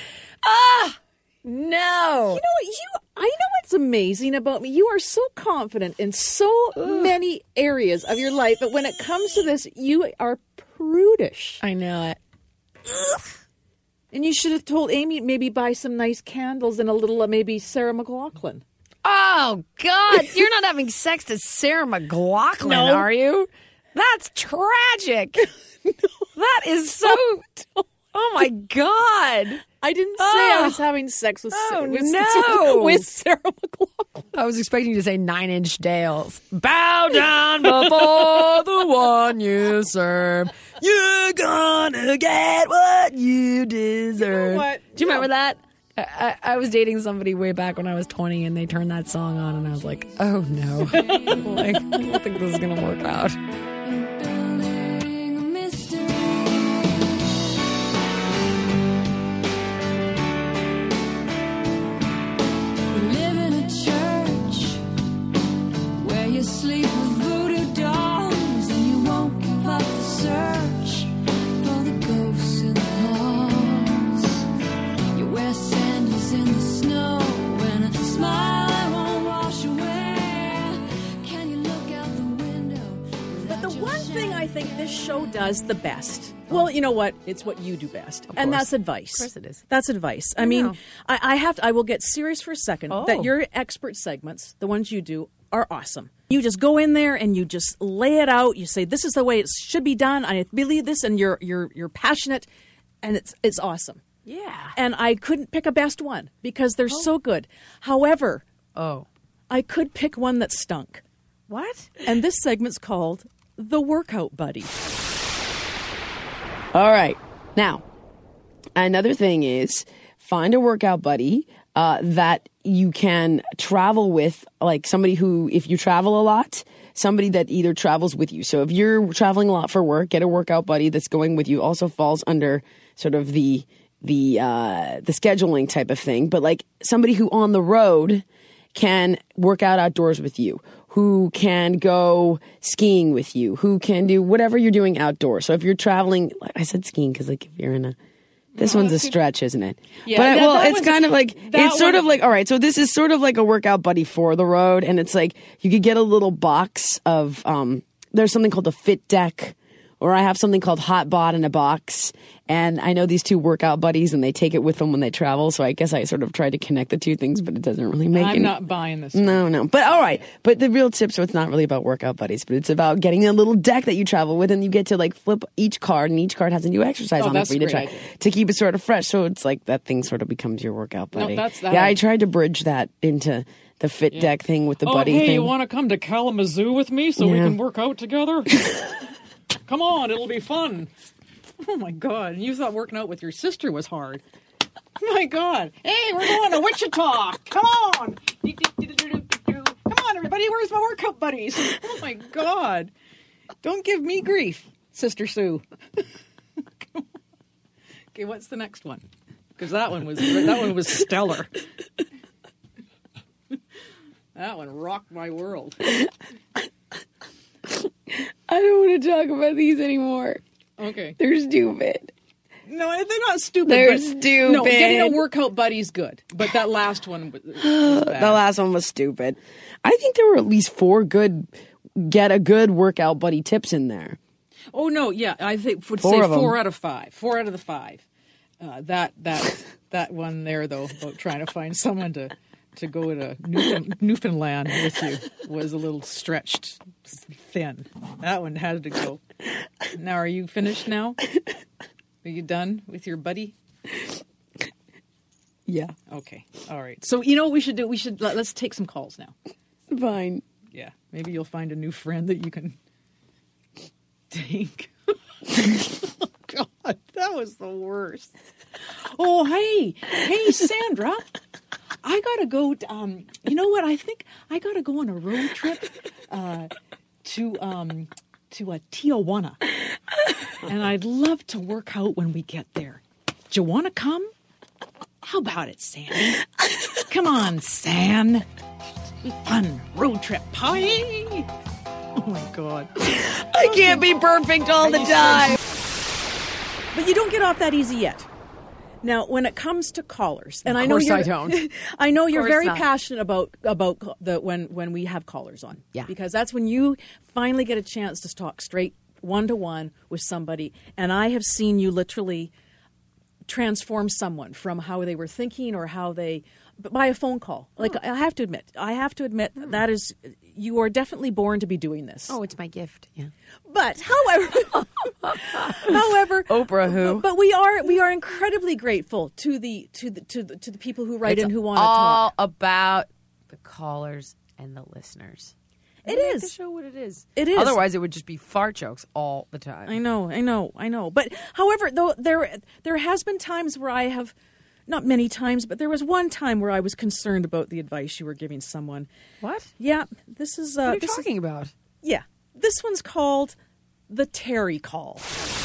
[SPEAKER 1] No.
[SPEAKER 3] You know what? I know what's amazing about me. You are so confident in so many areas of your life, but when it comes to this, you are prudish.
[SPEAKER 1] I know it.
[SPEAKER 3] And you should have told Amy maybe buy some nice candles and a little maybe Sarah McLachlan.
[SPEAKER 1] Oh, God. You're not having sex to Sarah McLachlan, are you? That's tragic. That is so... Oh, my God.
[SPEAKER 3] I didn't say I was having sex with Sarah McLachlan.
[SPEAKER 1] I was expecting you to say 9 Inch Nails. Bow down before the one you serve. You're gonna get what you deserve.
[SPEAKER 3] You know what?
[SPEAKER 1] Do you remember that? I was dating somebody way back when I was 20, and they turned that song on, and I was like, oh, no. Like, I don't think this is going to work out.
[SPEAKER 10] Sleep with voodoo dolls, and you won't give up the search for the ghosts in the halls. You wear sandals in the snow, and a smile won't wash away. Can you look out the window?
[SPEAKER 3] But the one thing I think this show does the best. Well, you know what? It's what you do best. And that's advice.
[SPEAKER 1] Of course it is.
[SPEAKER 3] That's advice. I mean, I will get serious for a second that your expert segments, the ones you do, are awesome. You just go in there and you just lay it out. You say, this is the way it should be done. I believe this, and you're passionate, and it's awesome.
[SPEAKER 1] Yeah.
[SPEAKER 3] And I couldn't pick a best one because they're so good. However, I could pick one that stunk.
[SPEAKER 1] What?
[SPEAKER 3] And this segment's called The Workout Buddy.
[SPEAKER 14] All right. Now, another thing is find a workout buddy that you can travel with, like somebody who, if you travel a lot, somebody that either travels with you. So if you're traveling a lot for work, get a workout buddy that's going with you. Also falls under sort of the scheduling type of thing. But like somebody who on the road can work out outdoors with you, who can go skiing with you, who can do whatever you're doing outdoors. So if you're traveling, like I said skiing because like if you're in a... This one's a stretch, isn't it?
[SPEAKER 3] Yeah,
[SPEAKER 14] but it's kind of like, it's sort of like, all right, so this is sort of like a workout buddy for the road. And it's like, you could get a little box of, there's something called a Fit Deck, or I have something called Hot Bod in a box. And I know these two workout buddies, and they take it with them when they travel. So I guess I sort of tried to connect the two things, but it doesn't really make
[SPEAKER 6] I'm not buying this.
[SPEAKER 14] No. But all right. But the real tip, so it's not really about workout buddies, but it's about getting a little deck that you travel with, and you get to like flip each card, and each card has a new exercise on it for you to try to keep it sort of fresh. So it's like that thing sort of becomes your workout buddy. I tried to bridge that into the Fit Deck thing with the buddy
[SPEAKER 6] hey,
[SPEAKER 14] thing.
[SPEAKER 6] you want to come to Kalamazoo with me so we can work out together? Come on, it'll be fun. Oh, my God. You thought working out with your sister was hard. My God. Hey, we're going to Wichita. Come on. Come on, everybody. Where's my workout buddies? Oh, my God. Don't give me grief, Sister Sue. Okay, what's the next one? Because that one was stellar. That one rocked my world.
[SPEAKER 14] I don't want to talk about these anymore.
[SPEAKER 6] Okay.
[SPEAKER 14] They're stupid.
[SPEAKER 6] No, they're not stupid.
[SPEAKER 14] They're stupid.
[SPEAKER 6] No, getting a workout buddy's good. But that last one was bad.
[SPEAKER 14] The last one was stupid. I think there were at least 4 good, get a good workout buddy tips in there.
[SPEAKER 6] Oh no, yeah, I think would
[SPEAKER 14] Four
[SPEAKER 6] say
[SPEAKER 14] of 'em.
[SPEAKER 6] 4 out of 5. 4 out of the 5. That one there though about trying to find someone to go to Newfoundland with you was a little stretched thin. That one had to go. Now, are you finished now? Are you done with your buddy?
[SPEAKER 14] Yeah.
[SPEAKER 6] Okay. All right. So you know what we should do? Let's take some calls now.
[SPEAKER 14] Fine.
[SPEAKER 6] Yeah. Maybe you'll find a new friend that you can take. Oh, God, that was the worst. Oh, hey, Sandra. I gotta go. You know what? I think I gotta go on a road trip to Tijuana, and I'd love to work out when we get there. Do you want to come? How about it, Sandy? Come on, San. Fun road trip party. Oh my God!
[SPEAKER 14] I can't be perfect all the time.
[SPEAKER 3] But you don't get off that easy yet. Now, when it comes to callers, and I know
[SPEAKER 1] course
[SPEAKER 3] you're,
[SPEAKER 1] I don't.
[SPEAKER 3] I know you're
[SPEAKER 1] course
[SPEAKER 3] very
[SPEAKER 1] not.
[SPEAKER 3] passionate about the when we have callers on,
[SPEAKER 1] Yeah.
[SPEAKER 3] because that's when you finally get a chance to talk straight one-to-one with somebody, and I have seen you literally transform someone from how they were thinking or how they by a phone call. Like I have to admit that is, you are definitely born to be doing this.
[SPEAKER 1] Oh, it's my gift. Yeah.
[SPEAKER 3] But however,
[SPEAKER 1] Oprah who?
[SPEAKER 3] But we are incredibly grateful to the people who write
[SPEAKER 1] It's
[SPEAKER 3] in who want to
[SPEAKER 1] all
[SPEAKER 3] talk.
[SPEAKER 1] about the callers and the listeners.
[SPEAKER 3] It
[SPEAKER 1] We have
[SPEAKER 3] is.
[SPEAKER 1] to show what it is.
[SPEAKER 3] It is.
[SPEAKER 1] Otherwise, it would just be fart jokes all the time.
[SPEAKER 3] I know. But however, though there has been times where I have, not many times, but there was one time where I was concerned about the advice you were giving someone.
[SPEAKER 1] What?
[SPEAKER 3] Yeah, this is.
[SPEAKER 1] What are you talking about?
[SPEAKER 3] Yeah, this one's called the Terry call.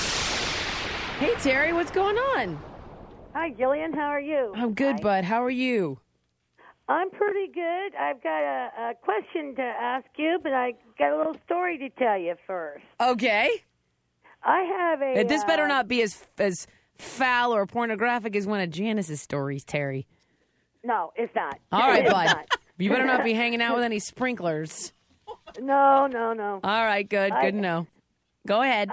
[SPEAKER 1] Hey, Terry, what's going on?
[SPEAKER 15] Hi, Gillian. How are you?
[SPEAKER 1] I'm good, bud. How are you?
[SPEAKER 15] I'm pretty good. I've got a question to ask you, but I got a little story to tell you first.
[SPEAKER 1] Okay.
[SPEAKER 15] I have a.
[SPEAKER 1] This better not be as foul or pornographic as one of Janice's stories, Terry.
[SPEAKER 15] No, it's not.
[SPEAKER 1] All right,
[SPEAKER 15] It's
[SPEAKER 1] bud.
[SPEAKER 15] not.
[SPEAKER 1] You better not be hanging out with any sprinklers.
[SPEAKER 15] No.
[SPEAKER 1] All right, good. Good to know. Go ahead.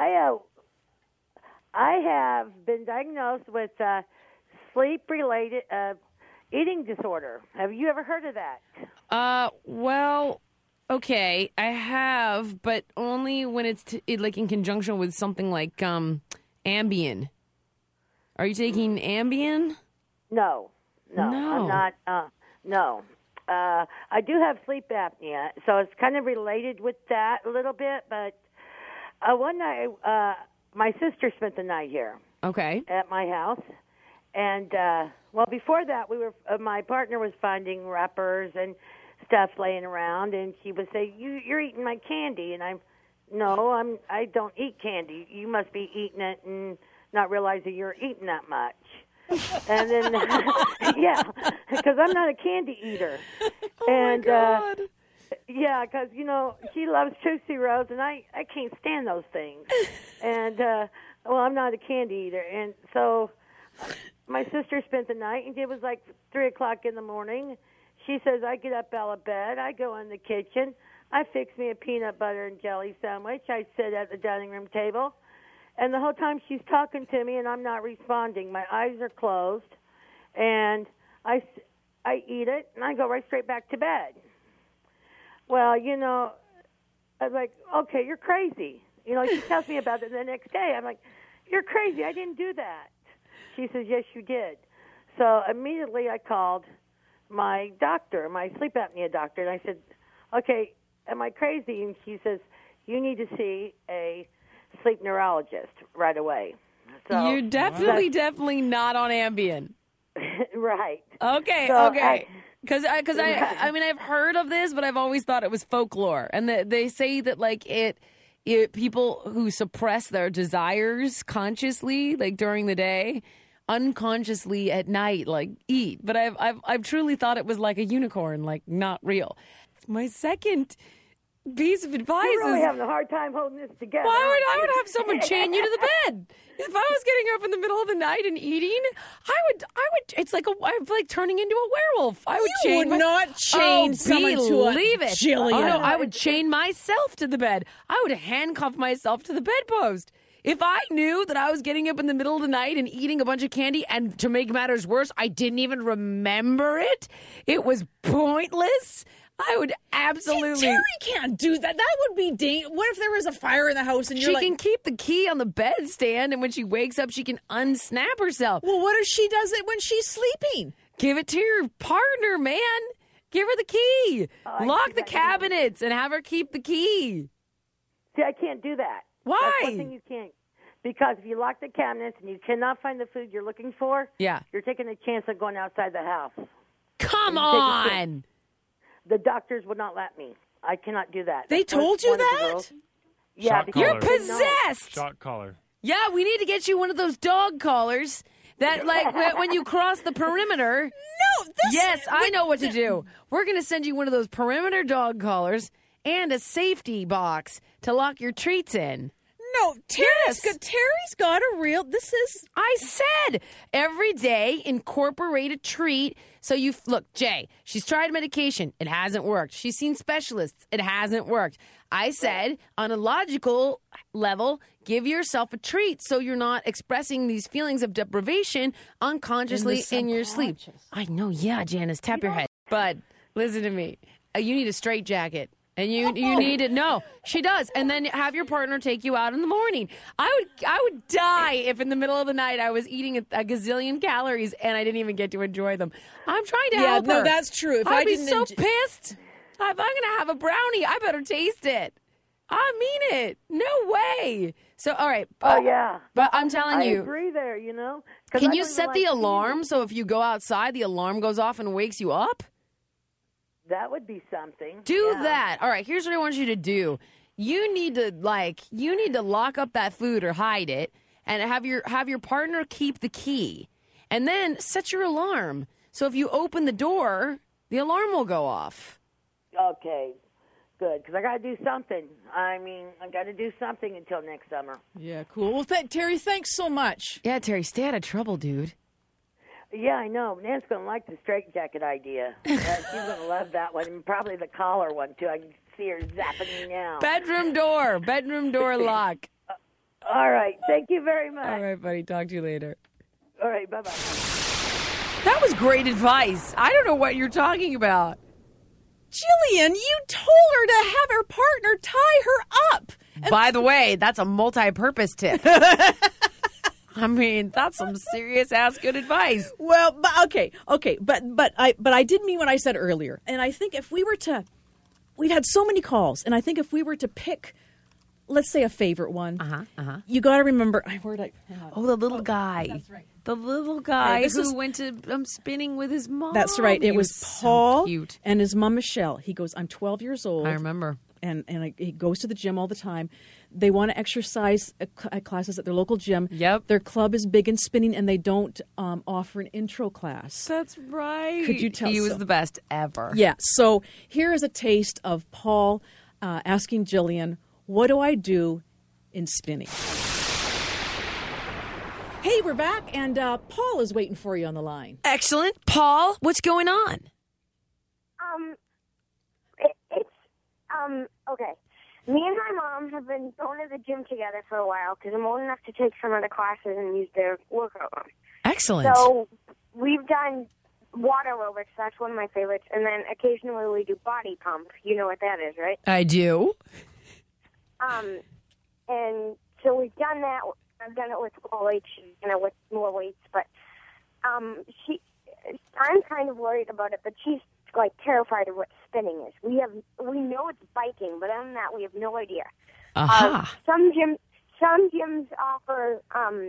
[SPEAKER 15] I have been diagnosed with sleep-related eating disorder. Have you ever heard of that?
[SPEAKER 1] Well, okay, I have, but only when it's like in conjunction with something like Ambien. Are you taking Ambien?
[SPEAKER 15] No, I'm not. No. I do have sleep apnea, so it's kind of related with that a little bit. But one night, my sister spent the night here.
[SPEAKER 1] Okay.
[SPEAKER 15] At my house, and before that, we were. My partner was finding wrappers and stuff laying around, and she would say, "You're eating my candy," and I don't eat candy. You must be eating it and not realizing you're eating that much. And then, yeah, because I'm not a candy eater.
[SPEAKER 1] Oh, my God.
[SPEAKER 15] Yeah, because, she loves Tootsie Rolls, and I can't stand those things. And, I'm not a candy eater. And so my sister spent the night, and it was like 3 o'clock in the morning. She says, I get up out of bed. I go in the kitchen. I fix me a peanut butter and jelly sandwich. I sit at the dining room table. And the whole time she's talking to me, and I'm not responding. My eyes are closed, and I eat it, and I go right straight back to bed. Well, I was like, okay, you're crazy. She tells me about it the next day. I'm like, you're crazy. I didn't do that. She says, yes, you did. So immediately I called my doctor, my sleep apnea doctor, and I said, okay, am I crazy? And she says, you need to see a sleep neurologist right away. So
[SPEAKER 1] You're definitely not on Ambien.
[SPEAKER 15] Right.
[SPEAKER 1] Okay,
[SPEAKER 15] So
[SPEAKER 1] okay. Because I mean, I've heard of this, but I've always thought it was folklore. And they say that, like, it people who suppress their desires consciously, like, during the day, unconsciously at night, like, eat. But I've truly thought it was like a unicorn, like, not real. My second
[SPEAKER 12] piece of advice
[SPEAKER 15] You're really
[SPEAKER 12] is
[SPEAKER 15] having a hard time holding this together.
[SPEAKER 12] I would have someone chain you to the bed. If I was getting up in the middle of the night and eating, I would. It's like I'm like turning into a werewolf. I would
[SPEAKER 3] You
[SPEAKER 12] chain
[SPEAKER 3] would not chain someone to a
[SPEAKER 12] believe it.
[SPEAKER 3] Jillian.
[SPEAKER 12] Oh no, I would chain myself to the bed. I would handcuff myself to the bedpost. If I knew that I was getting up in the middle of the night and eating a bunch of candy, and to make matters worse, I didn't even remember it, it was pointless. I would absolutely.
[SPEAKER 3] Terry can't do that. That would be dangerous. What if there was a fire in the house and you're
[SPEAKER 12] She can keep the key on the bedstand, and when she wakes up, she can unsnap herself.
[SPEAKER 3] Well, what if she does it when she's sleeping?
[SPEAKER 12] Give it to your partner, man. Give her the key. Lock the cabinets and have her keep the key.
[SPEAKER 15] See, I can't do that.
[SPEAKER 12] Why?
[SPEAKER 15] That's one thing you can't. Because if you lock the cabinets and you cannot find the food you're looking for,
[SPEAKER 12] Yeah.
[SPEAKER 15] you're taking a chance of going outside the house.
[SPEAKER 12] Come on.
[SPEAKER 15] The doctors would not let me. I cannot do that.
[SPEAKER 3] They
[SPEAKER 15] That's
[SPEAKER 3] told you
[SPEAKER 15] one of the
[SPEAKER 3] that?
[SPEAKER 15] girls- Yeah,
[SPEAKER 4] Shock
[SPEAKER 15] because
[SPEAKER 12] You're
[SPEAKER 4] collar.
[SPEAKER 12] possessed.
[SPEAKER 4] Shock collar.
[SPEAKER 12] Yeah, we need to get you one of those dog collars that, like, when you cross the perimeter.
[SPEAKER 3] No, this.
[SPEAKER 12] Yes, I know what to do. We're going to send you one of those perimeter dog collars and a safety box to lock your treats in.
[SPEAKER 3] No, Terry's got a real. This is.
[SPEAKER 12] I said every day incorporate a treat. So look, Jay, she's tried medication. It hasn't worked. She's seen specialists. It hasn't worked. I said on a logical level, give yourself a treat so you're not expressing these feelings of deprivation unconsciously in your sleep. I know. Yeah, Janice, tap your head. But listen to me. You need a straitjacket. And you need it. No, she does. And then have your partner take you out in the morning. I would die if in the middle of the night I was eating a gazillion calories and I didn't even get to enjoy them. I'm trying to help her.
[SPEAKER 3] No, that's true. If
[SPEAKER 12] I'd be
[SPEAKER 3] didn't
[SPEAKER 12] so pissed. If I'm going to have a brownie, I better taste it. I mean it. No way. So, all right.
[SPEAKER 15] Oh, yeah.
[SPEAKER 12] But I'm telling you.
[SPEAKER 15] I agree there, you know. 'Cause
[SPEAKER 12] Can
[SPEAKER 15] I
[SPEAKER 12] you
[SPEAKER 15] don't even
[SPEAKER 12] set the
[SPEAKER 15] like
[SPEAKER 12] alarm so if you go outside, the alarm goes off and wakes you up?
[SPEAKER 15] That would be something.
[SPEAKER 12] Do
[SPEAKER 15] Yeah.
[SPEAKER 12] that. All right, here's what I want you to do. You need to lock up that food or hide it and have your partner keep the key. And then set your alarm. So if you open the door, the alarm will go off.
[SPEAKER 15] Okay. Good, because I got to do something. I mean, I got to do something until next summer.
[SPEAKER 3] Yeah, cool. Well, Terry, thanks so much.
[SPEAKER 12] Yeah, Terry, stay out of trouble, dude.
[SPEAKER 15] Yeah, I know. Nan's going to like the straitjacket idea. She's going to love that one, and probably the collar one, too. I can see her zapping me now.
[SPEAKER 12] Bedroom door lock.
[SPEAKER 15] All right. Thank you very much.
[SPEAKER 12] All right, buddy. Talk to you later.
[SPEAKER 15] All right. Bye-bye.
[SPEAKER 12] That was great advice. I don't know what you're talking about.
[SPEAKER 3] Jillian, you told her to have her partner tie her up.
[SPEAKER 12] By the way, that's a multi-purpose tip. I mean, that's some serious ass good advice.
[SPEAKER 3] Well, but okay, but I did mean what I said earlier, and I think if we were to, we've had so many calls, and I think if we were to pick, let's say a favorite one, you got to remember.
[SPEAKER 12] The little guy. That's right. The little guy who went to spinning with his mom.
[SPEAKER 3] That's right. It was Paul
[SPEAKER 12] so cute.
[SPEAKER 3] And his mom Michelle. He goes, I'm 12 years old.
[SPEAKER 12] I remember.
[SPEAKER 3] And he goes to the gym all the time. They want to exercise at classes at their local gym.
[SPEAKER 12] Yep.
[SPEAKER 3] Their club is big in spinning, and they don't offer an intro class.
[SPEAKER 12] That's right.
[SPEAKER 3] Could you tell?
[SPEAKER 12] He was the best ever.
[SPEAKER 3] Yeah. So here is a taste of Paul asking Jillian, what do I do in spinning? Hey, we're back, and Paul is waiting for you on the line.
[SPEAKER 12] Excellent. Paul, what's going on?
[SPEAKER 13] Okay. Me and my mom have been going to the gym together for a while because I'm old enough to take some of the classes and use their workout room.
[SPEAKER 12] Excellent.
[SPEAKER 13] So we've done water aerobics. That's one of my favorites. And then occasionally we do body pump. You know what that is, right?
[SPEAKER 12] I do.
[SPEAKER 13] And so we've done that. I've done it with low weights, with more weights. But I'm kind of worried about it, but she's like terrified of what spinning is. We know it's biking, but other than that, we have no idea. Some gyms offer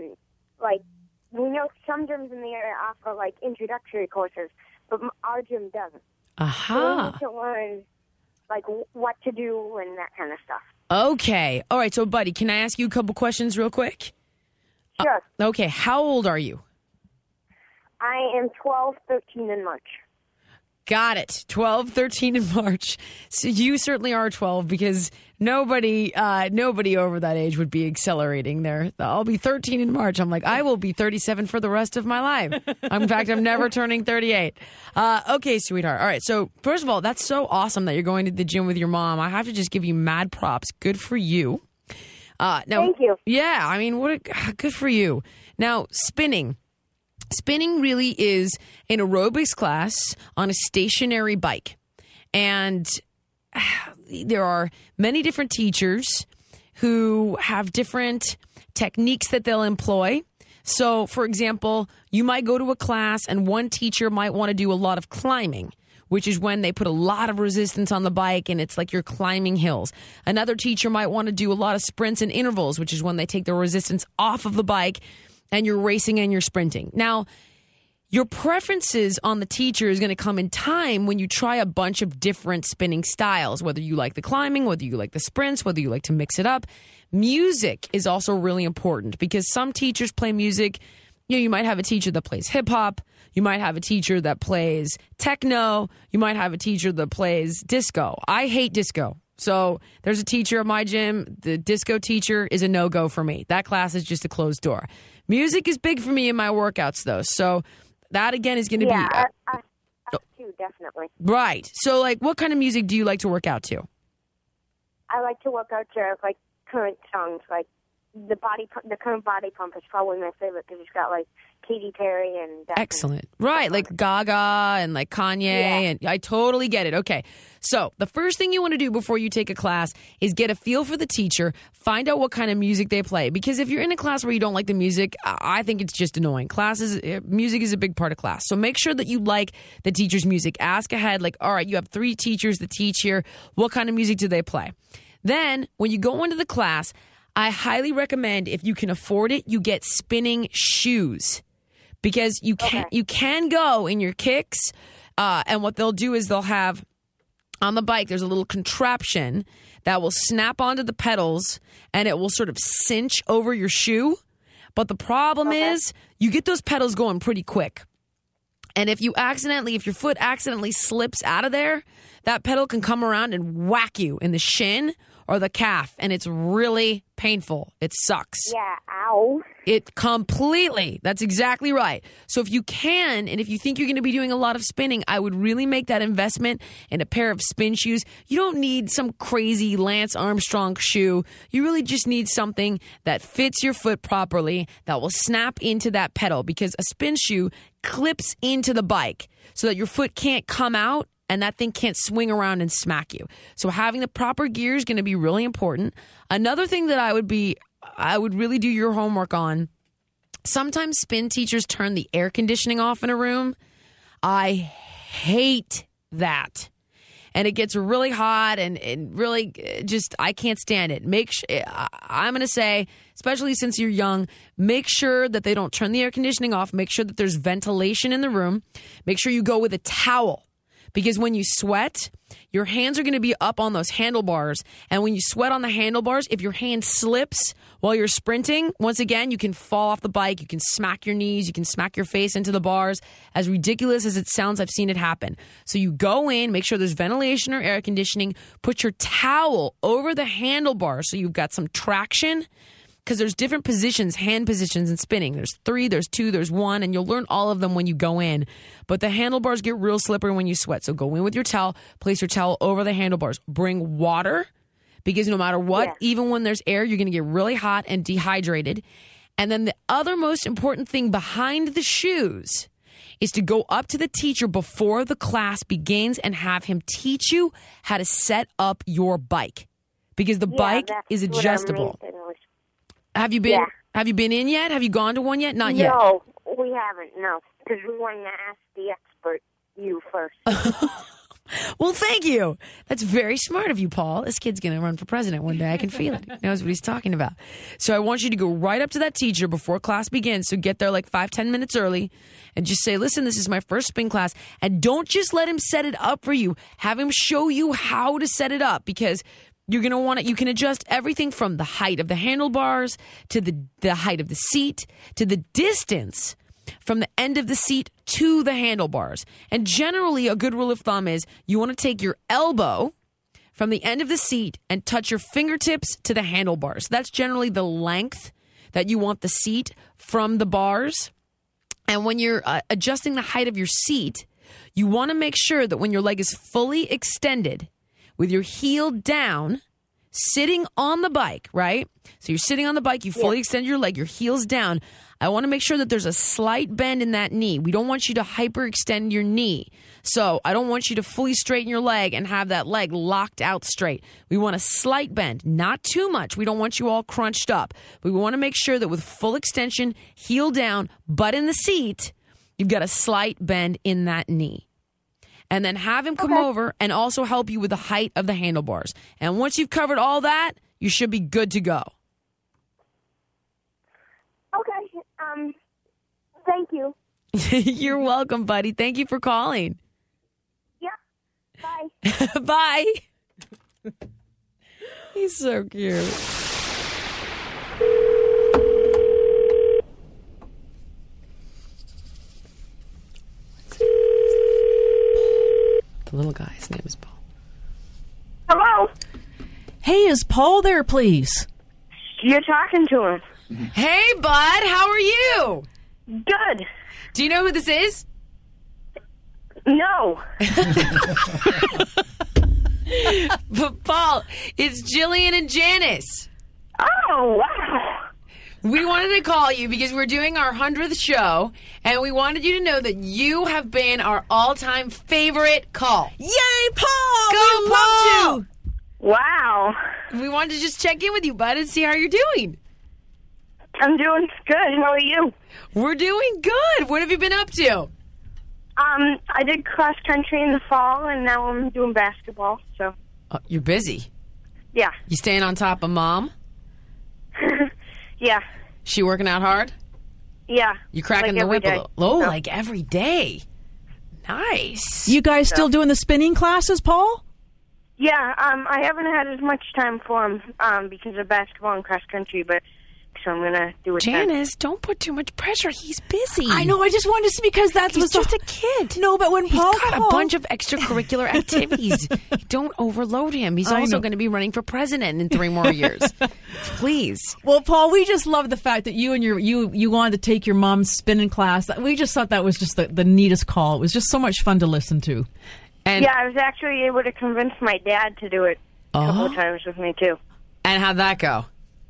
[SPEAKER 13] we know some gyms in the area offer like introductory courses, but our gym doesn't. So we need to learn like what to do and that kind of stuff.
[SPEAKER 12] Okay. All right. So, buddy, can I ask you a couple questions real quick?
[SPEAKER 13] Sure.
[SPEAKER 12] Okay. How old are you?
[SPEAKER 13] I am 12, 13 in March.
[SPEAKER 12] Got it. 12, 13 in March. So you certainly are 12 because nobody over that age would be accelerating there. I'll be 13 in March. I'm like, I will be 37 for the rest of my life. In fact, I'm never turning 38. Okay, sweetheart. All right. So first of all, that's so awesome that you're going to the gym with your mom. I have to just give you mad props. Good for you. Now,
[SPEAKER 13] thank you.
[SPEAKER 12] Yeah. I mean, good for you. Now, spinning. Spinning really is an aerobics class on a stationary bike. And there are many different teachers who have different techniques that they'll employ. So, for example, you might go to a class and one teacher might want to do a lot of climbing, which is when they put a lot of resistance on the bike and it's like you're climbing hills. Another teacher might want to do a lot of sprints and intervals, which is when they take the resistance off of the bike and you're racing and you're sprinting. Now, your preferences on the teacher is going to come in time when you try a bunch of different spinning styles, whether you like the climbing, whether you like the sprints, whether you like to mix it up. Music is also really important because some teachers play music. You might have a teacher that plays hip hop. You might have a teacher that plays techno. You might have a teacher that plays disco. I hate disco. So there's a teacher at my gym. The disco teacher is a no-go for me. That class is just a closed door. Music is big for me in my workouts, though. So that, again, is going to be...
[SPEAKER 13] I too, definitely.
[SPEAKER 12] Right. So, like, what kind of music do you like to work out to?
[SPEAKER 13] I like to work out to, like, current songs. Like, the current Body Pump is probably my favorite because it's got, like, Katy Perry and...
[SPEAKER 12] Excellent. Right, like Gaga and, like, Kanye. Yeah. And I totally get it. Okay. So the first thing you want to do before you take a class is get a feel for the teacher, find out what kind of music they play. Because if you're in a class where you don't like the music, I think it's just annoying. Music is a big part of class. So make sure that you like the teacher's music. Ask ahead, like, all right, you have 3 teachers that teach here. What kind of music do they play? Then when you go into the class, I highly recommend, if you can afford it, you get spinning shoes. Because you can go in your kicks, and what they'll do is they'll have... On the bike, there's a little contraption that will snap onto the pedals and it will sort of cinch over your shoe. But the problem is you get those pedals going pretty quick. And if your foot accidentally slips out of there, that pedal can come around and whack you in the shin or the calf. And it's really painful. It sucks.
[SPEAKER 13] Yeah, ow.
[SPEAKER 12] It completely. That's exactly right. So if you can, and if you think you're going to be doing a lot of spinning, I would really make that investment in a pair of spin shoes. You don't need some crazy Lance Armstrong shoe. You really just need something that fits your foot properly, that will snap into that pedal, because a spin shoe clips into the bike so that your foot can't come out and that thing can't swing around and smack you. So having the proper gear is going to be really important. Another thing that I would really do your homework on, sometimes spin teachers turn the air conditioning off in a room. I hate that. And it gets really hot and really just, I can't stand it. I'm going to say, especially since you're young, make sure that they don't turn the air conditioning off. Make sure that there's ventilation in the room. Make sure you go with a towel. Because when you sweat, your hands are going to be up on those handlebars. And when you sweat on the handlebars, if your hand slips while you're sprinting, once again, you can fall off the bike. You can smack your knees. You can smack your face into the bars. As ridiculous as it sounds, I've seen it happen. So you go in, make sure there's ventilation or air conditioning. Put your towel over the handlebars so you've got some traction. Because there's different positions, hand positions in spinning. There's 3, there's 2, there's 1, and you'll learn all of them when you go in. But the handlebars get real slippery when you sweat. So go in with your towel, place your towel over the handlebars. Bring water, because no matter what, even when there's air, you're going to get really hot and dehydrated. And then the other most important thing behind the shoes is to go up to the teacher before the class begins and have him teach you how to set up your bike. Because the bike is adjustable. Have you been? Yeah. Have you been in yet? Have you gone to one yet? Not yet.
[SPEAKER 13] No, we haven't. No, because we wanted to ask the expert, you first.
[SPEAKER 12] Well, thank you. That's very smart of you, Paul. This kid's going to run for president one day. I can feel it. He knows what he's talking about. So I want you to go right up to that teacher before class begins. So get there like 5-10 minutes early and just say, listen, this is my first spin class. And don't just let him set it up for you. Have him show you how to set it up, because you're going to want it. You can adjust everything from the height of the handlebars to the height of the seat to the distance from the end of the seat to the handlebars. And generally, a good rule of thumb is you want to take your elbow from the end of the seat and touch your fingertips to the handlebars. That's generally the length that you want the seat from the bars. And when you're adjusting the height of your seat, you want to make sure that when your leg is fully extended with your heel down, sitting on the bike, right? So you're sitting on the bike, you fully extend your leg, your heel's down. I want to make sure that there's a slight bend in that knee. We don't want you to hyperextend your knee. So I don't want you to fully straighten your leg and have that leg locked out straight. We want a slight bend, not too much. We don't want you all crunched up. But we want to make sure that with full extension, heel down, butt in the seat, you've got a slight bend in that knee. And then have him come over and also help you with the height of the handlebars. And once you've covered all that, you should be good to go.
[SPEAKER 13] Okay. Thank you.
[SPEAKER 12] You're welcome, buddy. Thank you for calling.
[SPEAKER 13] Yeah. Bye.
[SPEAKER 12] Bye. He's so cute. The little guy's name is Paul.
[SPEAKER 7] Hello?
[SPEAKER 6] Hey, is Paul there, please?
[SPEAKER 7] You're talking to him.
[SPEAKER 12] Hey, bud. How are you?
[SPEAKER 7] Good.
[SPEAKER 12] Do you know who this is?
[SPEAKER 7] No.
[SPEAKER 12] But, Paul, it's Jillian and Janice.
[SPEAKER 7] Oh, wow.
[SPEAKER 12] We wanted to call you because we're doing our 100th show, and we wanted you to know that you have been our all-time favorite call.
[SPEAKER 3] Yay, Paul!
[SPEAKER 12] Go,
[SPEAKER 3] we
[SPEAKER 12] Paul!
[SPEAKER 3] loved you!
[SPEAKER 7] Wow.
[SPEAKER 12] We wanted to just check in with you, bud, and see how you're doing.
[SPEAKER 7] I'm doing good. How are you?
[SPEAKER 12] We're doing good. What have you been up to?
[SPEAKER 7] I did cross country in the fall, and now I'm doing basketball, so.
[SPEAKER 12] You're busy.
[SPEAKER 7] Yeah.
[SPEAKER 12] You staying on top of Mom?
[SPEAKER 7] Yeah.
[SPEAKER 12] She working out hard?
[SPEAKER 7] Yeah.
[SPEAKER 12] You cracking
[SPEAKER 7] like
[SPEAKER 12] the whip
[SPEAKER 7] day.
[SPEAKER 12] a little? Oh, like every day. Nice.
[SPEAKER 6] You guys still doing the spinning classes, Paul?
[SPEAKER 7] Yeah, I haven't had as much time for him because of basketball and cross country, but so I'm gonna do it.
[SPEAKER 12] Janice, don't put too much pressure. He's busy.
[SPEAKER 6] I know. I just wanted to see because
[SPEAKER 12] He's just a kid.
[SPEAKER 6] No, but when
[SPEAKER 12] He's
[SPEAKER 6] Paul
[SPEAKER 12] got
[SPEAKER 6] called,
[SPEAKER 12] a bunch of extracurricular activities. Don't overload him. He's also going to be running for president in 3 more years. Please.
[SPEAKER 6] Well, Paul, we just love the fact that you and you wanted to take your mom's spinning class. We just thought that was just the neatest call. It was just so much fun to listen to.
[SPEAKER 12] And
[SPEAKER 7] yeah, I was actually able to convince my dad to do it a couple of times with me too.
[SPEAKER 12] And how'd that go?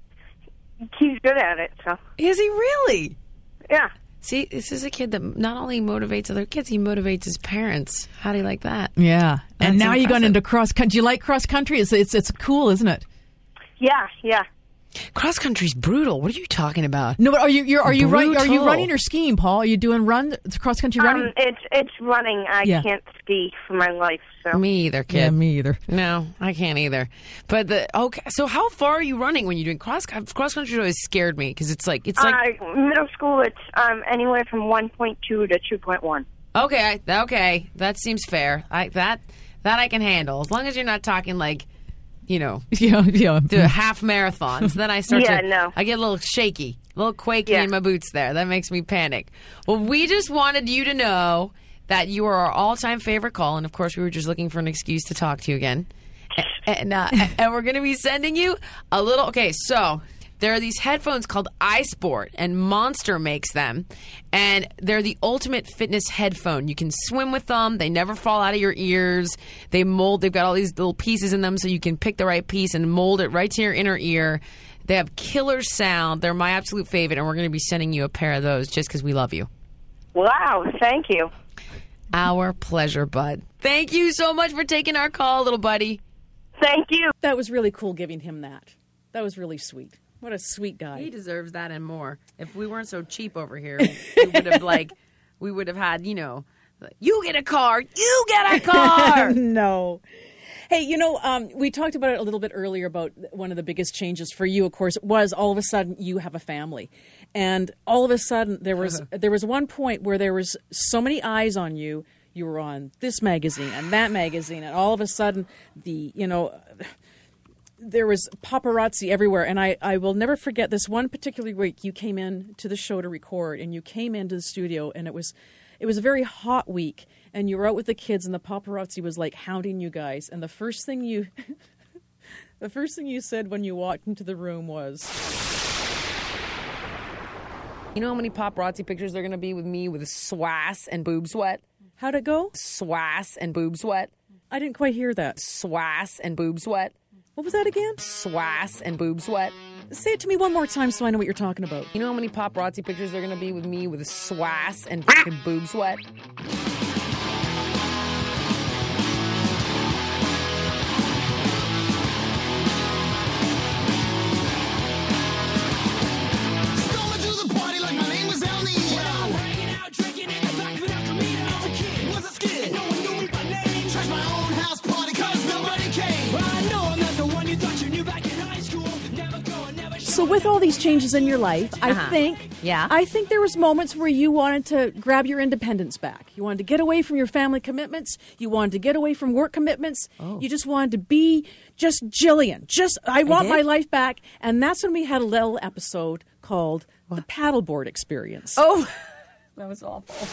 [SPEAKER 7] He's good at it, so.
[SPEAKER 12] Is he really?
[SPEAKER 7] Yeah.
[SPEAKER 12] See, this is a kid that not only motivates other kids, he motivates his parents. How do you like that?
[SPEAKER 6] Yeah. And
[SPEAKER 12] That's
[SPEAKER 6] now you've gone
[SPEAKER 12] impressive.
[SPEAKER 6] into cross country. Do you like cross country? It's cool, isn't it?
[SPEAKER 7] Yeah, yeah.
[SPEAKER 12] Cross country's brutal. What are you talking about?
[SPEAKER 6] No, but are you
[SPEAKER 12] Brutal.
[SPEAKER 6] running or skiing, Paul? Are you doing cross country running?
[SPEAKER 7] It's running. I can't ski for my life, so.
[SPEAKER 12] Me either, kid.
[SPEAKER 6] Yeah, me either.
[SPEAKER 12] No, I can't either. But okay, so how far are you running when you're doing cross country? Always scared me because it's like
[SPEAKER 7] middle school. It's anywhere from 1.2 to 2.1.
[SPEAKER 12] Okay, that seems fair. That I can handle as long as you're not talking like, you know,
[SPEAKER 6] yeah.
[SPEAKER 12] half marathons. Then I start I get a little shaky, a little quaky in my boots there. That makes me panic. Well, we just wanted you to know that you are our all-time favorite call, and of course, we were just looking for an excuse to talk to you again. And we're going to be sending you a little. Okay, so there are these headphones called iSport, and Monster makes them, and they're the ultimate fitness headphone. You can swim with them; they never fall out of your ears. They've got all these little pieces in them, so you can pick the right piece and mold it right to your inner ear. They have killer sound. They're my absolute favorite, and we're going to be sending you a pair of those just because we love you.
[SPEAKER 7] Wow, thank you.
[SPEAKER 12] Our pleasure, bud. Thank you so much for taking our call, little buddy.
[SPEAKER 7] Thank you.
[SPEAKER 3] That was really cool giving him that. That was really sweet. What a sweet guy.
[SPEAKER 12] He deserves that and more. If we weren't so cheap over here, we would have had, you get a car, you get a car.
[SPEAKER 3] No. Hey, we talked about it a little bit earlier about one of the biggest changes for you, of course, was all of a sudden you have a family. And all of a sudden there was one point where there was so many eyes on you. You were on this magazine and that magazine, and all of a sudden there was paparazzi everywhere. And I will never forget this one particular week you came in to the show to record, and you came into the studio, and it was a very hot week, and you were out with the kids, and the paparazzi was like hounding you guys. And the first thing you said when you walked into the room was,
[SPEAKER 12] you know how many paparazzi pictures there are going to be with me with swass and boob sweat?
[SPEAKER 3] How'd it go?
[SPEAKER 12] Swass and boob sweat.
[SPEAKER 3] I didn't quite hear that.
[SPEAKER 12] Swass and boob sweat.
[SPEAKER 3] What was that again?
[SPEAKER 12] Swass and boob sweat.
[SPEAKER 3] Say it to me one more time so I know what you're talking about.
[SPEAKER 12] You know how many paparazzi pictures there are going to be with me with swass and fucking boob sweat?
[SPEAKER 3] So with all these changes in your life, I think there was moments where you wanted to grab your independence back. You wanted to get away from your family commitments. You wanted to get away from work commitments. Oh. You just wanted to be just Jillian. I want my life back. And that's when we had a little episode called The Paddleboard Experience.
[SPEAKER 12] Oh, that was awful.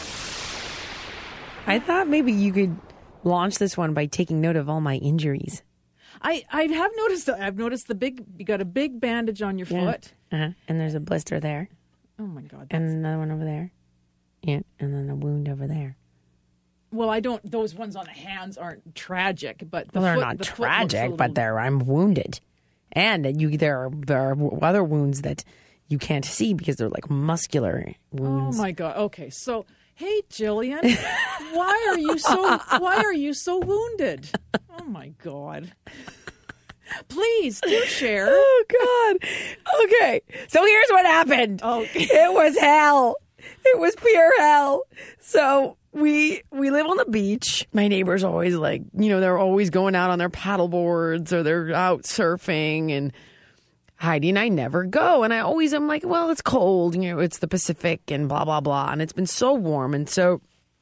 [SPEAKER 12] I thought maybe you could launch this one by taking note of all my injuries.
[SPEAKER 3] I have noticed that. I've noticed you got a big bandage on your foot.
[SPEAKER 12] Uh-huh. And there's a blister there.
[SPEAKER 3] Oh, my God.
[SPEAKER 12] And another one over there. Yeah. And then a wound over there.
[SPEAKER 3] Well, those ones on the hands aren't tragic, but
[SPEAKER 12] they're not tragic, but I'm wounded. And there are other wounds that you can't see because they're like muscular wounds.
[SPEAKER 3] Oh, my God. Okay. So, hey, Jillian, why are you so wounded? Oh, my God. Please do share.
[SPEAKER 12] Oh, God. Okay. So here's what happened.
[SPEAKER 3] Okay.
[SPEAKER 12] It was hell. It was pure hell. So we live on the beach. My neighbors always they're always going out on their paddle boards or they're out surfing, and Heidi and I never go. And I'm like, well, it's cold, it's the Pacific and blah, blah, blah. And it's been so warm. And so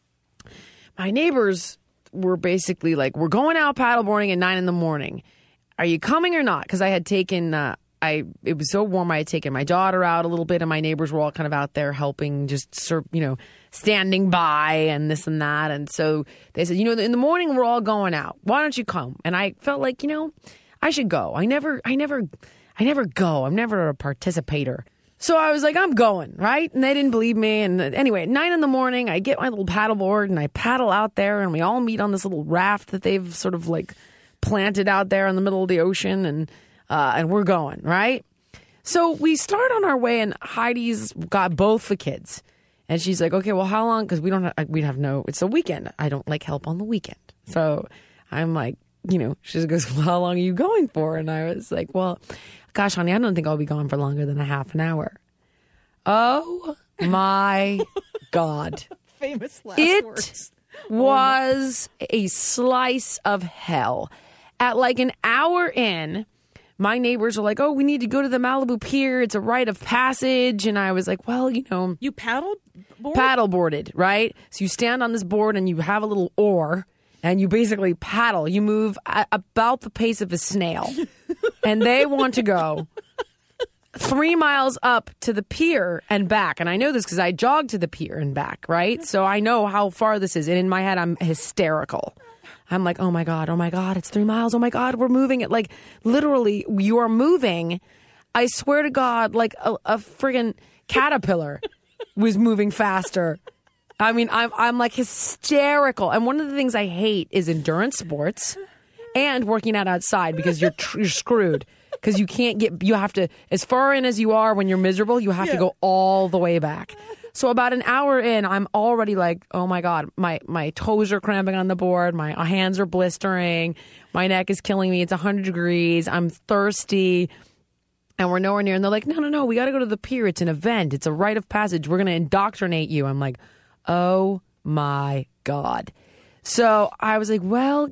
[SPEAKER 12] my neighbors were basically like, we're going out paddleboarding at 9 a.m. Are you coming or not? Because I had taken, it was so warm, I had taken my daughter out a little bit, and my neighbors were all kind of out there helping, just standing by and this and that. And so they said, in the morning we're all going out. Why don't you come? And I felt like, I should go. I never go. I'm never a participator. So I was like, I'm going, right? And they didn't believe me. And anyway, at 9 a.m, I get my little paddleboard and I paddle out there, and we all meet on this little raft that they've sort of planted out there in the middle of the ocean, and we're going, right? So we start on our way, and Heidi's got both the kids. And she's like, okay, well, how long? Because it's a weekend. I don't like help on the weekend. So I'm like, she just goes, well, how long are you going for? And I was like, well, gosh, honey, I don't think I'll be gone for longer than a half an hour. Oh, my God.
[SPEAKER 3] Famous last words.
[SPEAKER 12] It was a slice of hell. At an hour in, my neighbors were like, oh, we need to go to the Malibu Pier. It's a rite of passage. And I was like, well,
[SPEAKER 3] You
[SPEAKER 12] paddleboarded, right? So you stand on this board and you have a little oar and you basically paddle. You move about the pace of a snail. And they want to go 3 miles up to the pier and back. And I know this because I jogged to the pier and back, right? So I know how far this is. And in my head, I'm hysterical. I'm like, oh my God, it's 3 miles. Oh my God, we're moving it. Literally, you are moving. I swear to God, a friggin' caterpillar was moving faster. I mean, I'm hysterical. And one of the things I hate is endurance sports and working out outside because you're screwed. Because you have to, as far in as you are when you're miserable, you have to go all the way back. So about an hour in, I'm already like, oh my God, my toes are cramping on the board. My hands are blistering. My neck is killing me. It's 100 degrees. I'm thirsty. And we're nowhere near. And they're like, no, we got to go to the pier. It's an event. It's a rite of passage. We're going to indoctrinate you. I'm like, oh my God. So I was like, well,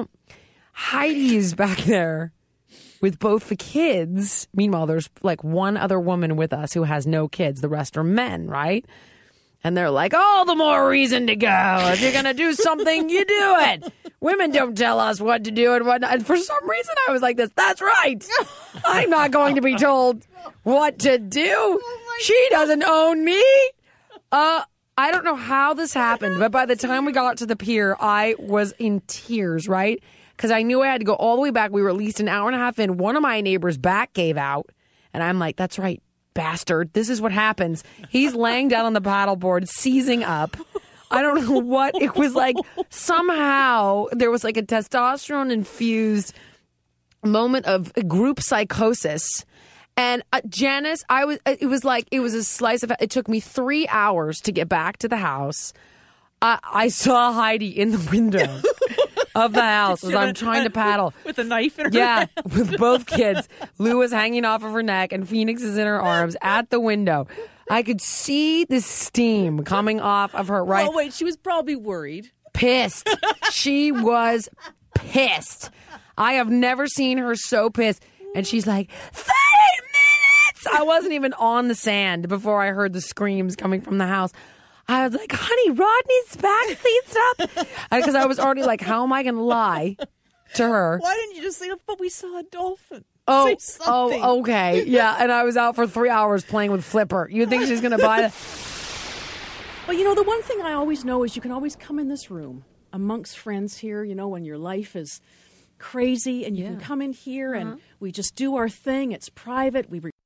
[SPEAKER 12] Heidi is back there with both the kids. Meanwhile, there's one other woman with us who has no kids. The rest are men, right? And they're like, all the more reason to go. If you're going to do something, you do it. Women don't tell us what to do and whatnot. And for some reason, I was like this. That's right. I'm not going to be told what to do. She doesn't own me. I don't know how this happened, but by the time we got to the pier, I was in tears, right? Because I knew I had to go all the way back. We were at least an hour and a half in. One of my neighbors' back gave out. And I'm like, that's right, bastard. This is what happens. He's laying down on the paddleboard, seizing up. I don't know what. It was like somehow there was like a testosterone-infused moment of group psychosis. And Janice, it was a slice of, it took me 3 hours to get back to the house. I saw Heidi in the window of the house as I'm trying to paddle.
[SPEAKER 3] With a knife in her
[SPEAKER 12] hand.
[SPEAKER 3] hand.
[SPEAKER 12] With both kids. Lou was hanging off of her neck and Phoenix is in her arms at the window. I could see the steam coming off of her right.
[SPEAKER 3] Oh, wait, she was probably worried.
[SPEAKER 12] Pissed. She was pissed. I have never seen her so pissed. And she's like, 30 minutes! I wasn't even on the sand before I heard the screams coming from the house. I was like, honey, Rodney's back seat stuff. Because I was already like, how am I going to lie to her?
[SPEAKER 3] Why didn't you just say, but we saw a dolphin?
[SPEAKER 12] Oh,
[SPEAKER 3] Say something.
[SPEAKER 12] Okay. Yeah, and I was out for 3 hours playing with Flipper. You think she's going to buy that?
[SPEAKER 3] Well, the one thing I always know is you can always come in this room amongst friends here, when your life is crazy and you can come in here and we just do our thing. It's private.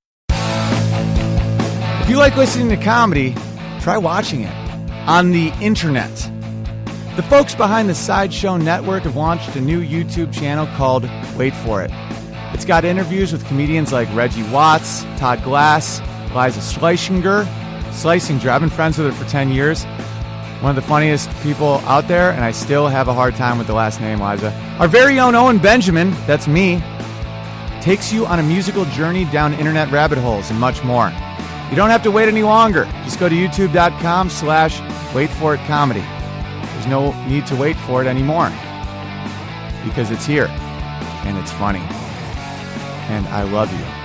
[SPEAKER 16] If you like listening to comedy, try watching it on the internet. The folks behind the Sideshow Network have launched a new YouTube channel called Wait For It. It's got interviews with comedians like Reggie Watts, Todd Glass, Liza Schlesinger. I've been friends with her for 10 years. One of the funniest people out there, and I still have a hard time with the last name, Liza. Our very own Owen Benjamin, that's me, takes you on a musical journey down internet rabbit holes and much more. You don't have to wait any longer. Just go to youtube.com/waitforitcomedy. There's no need to wait for it anymore because it's here and it's funny. And I love you.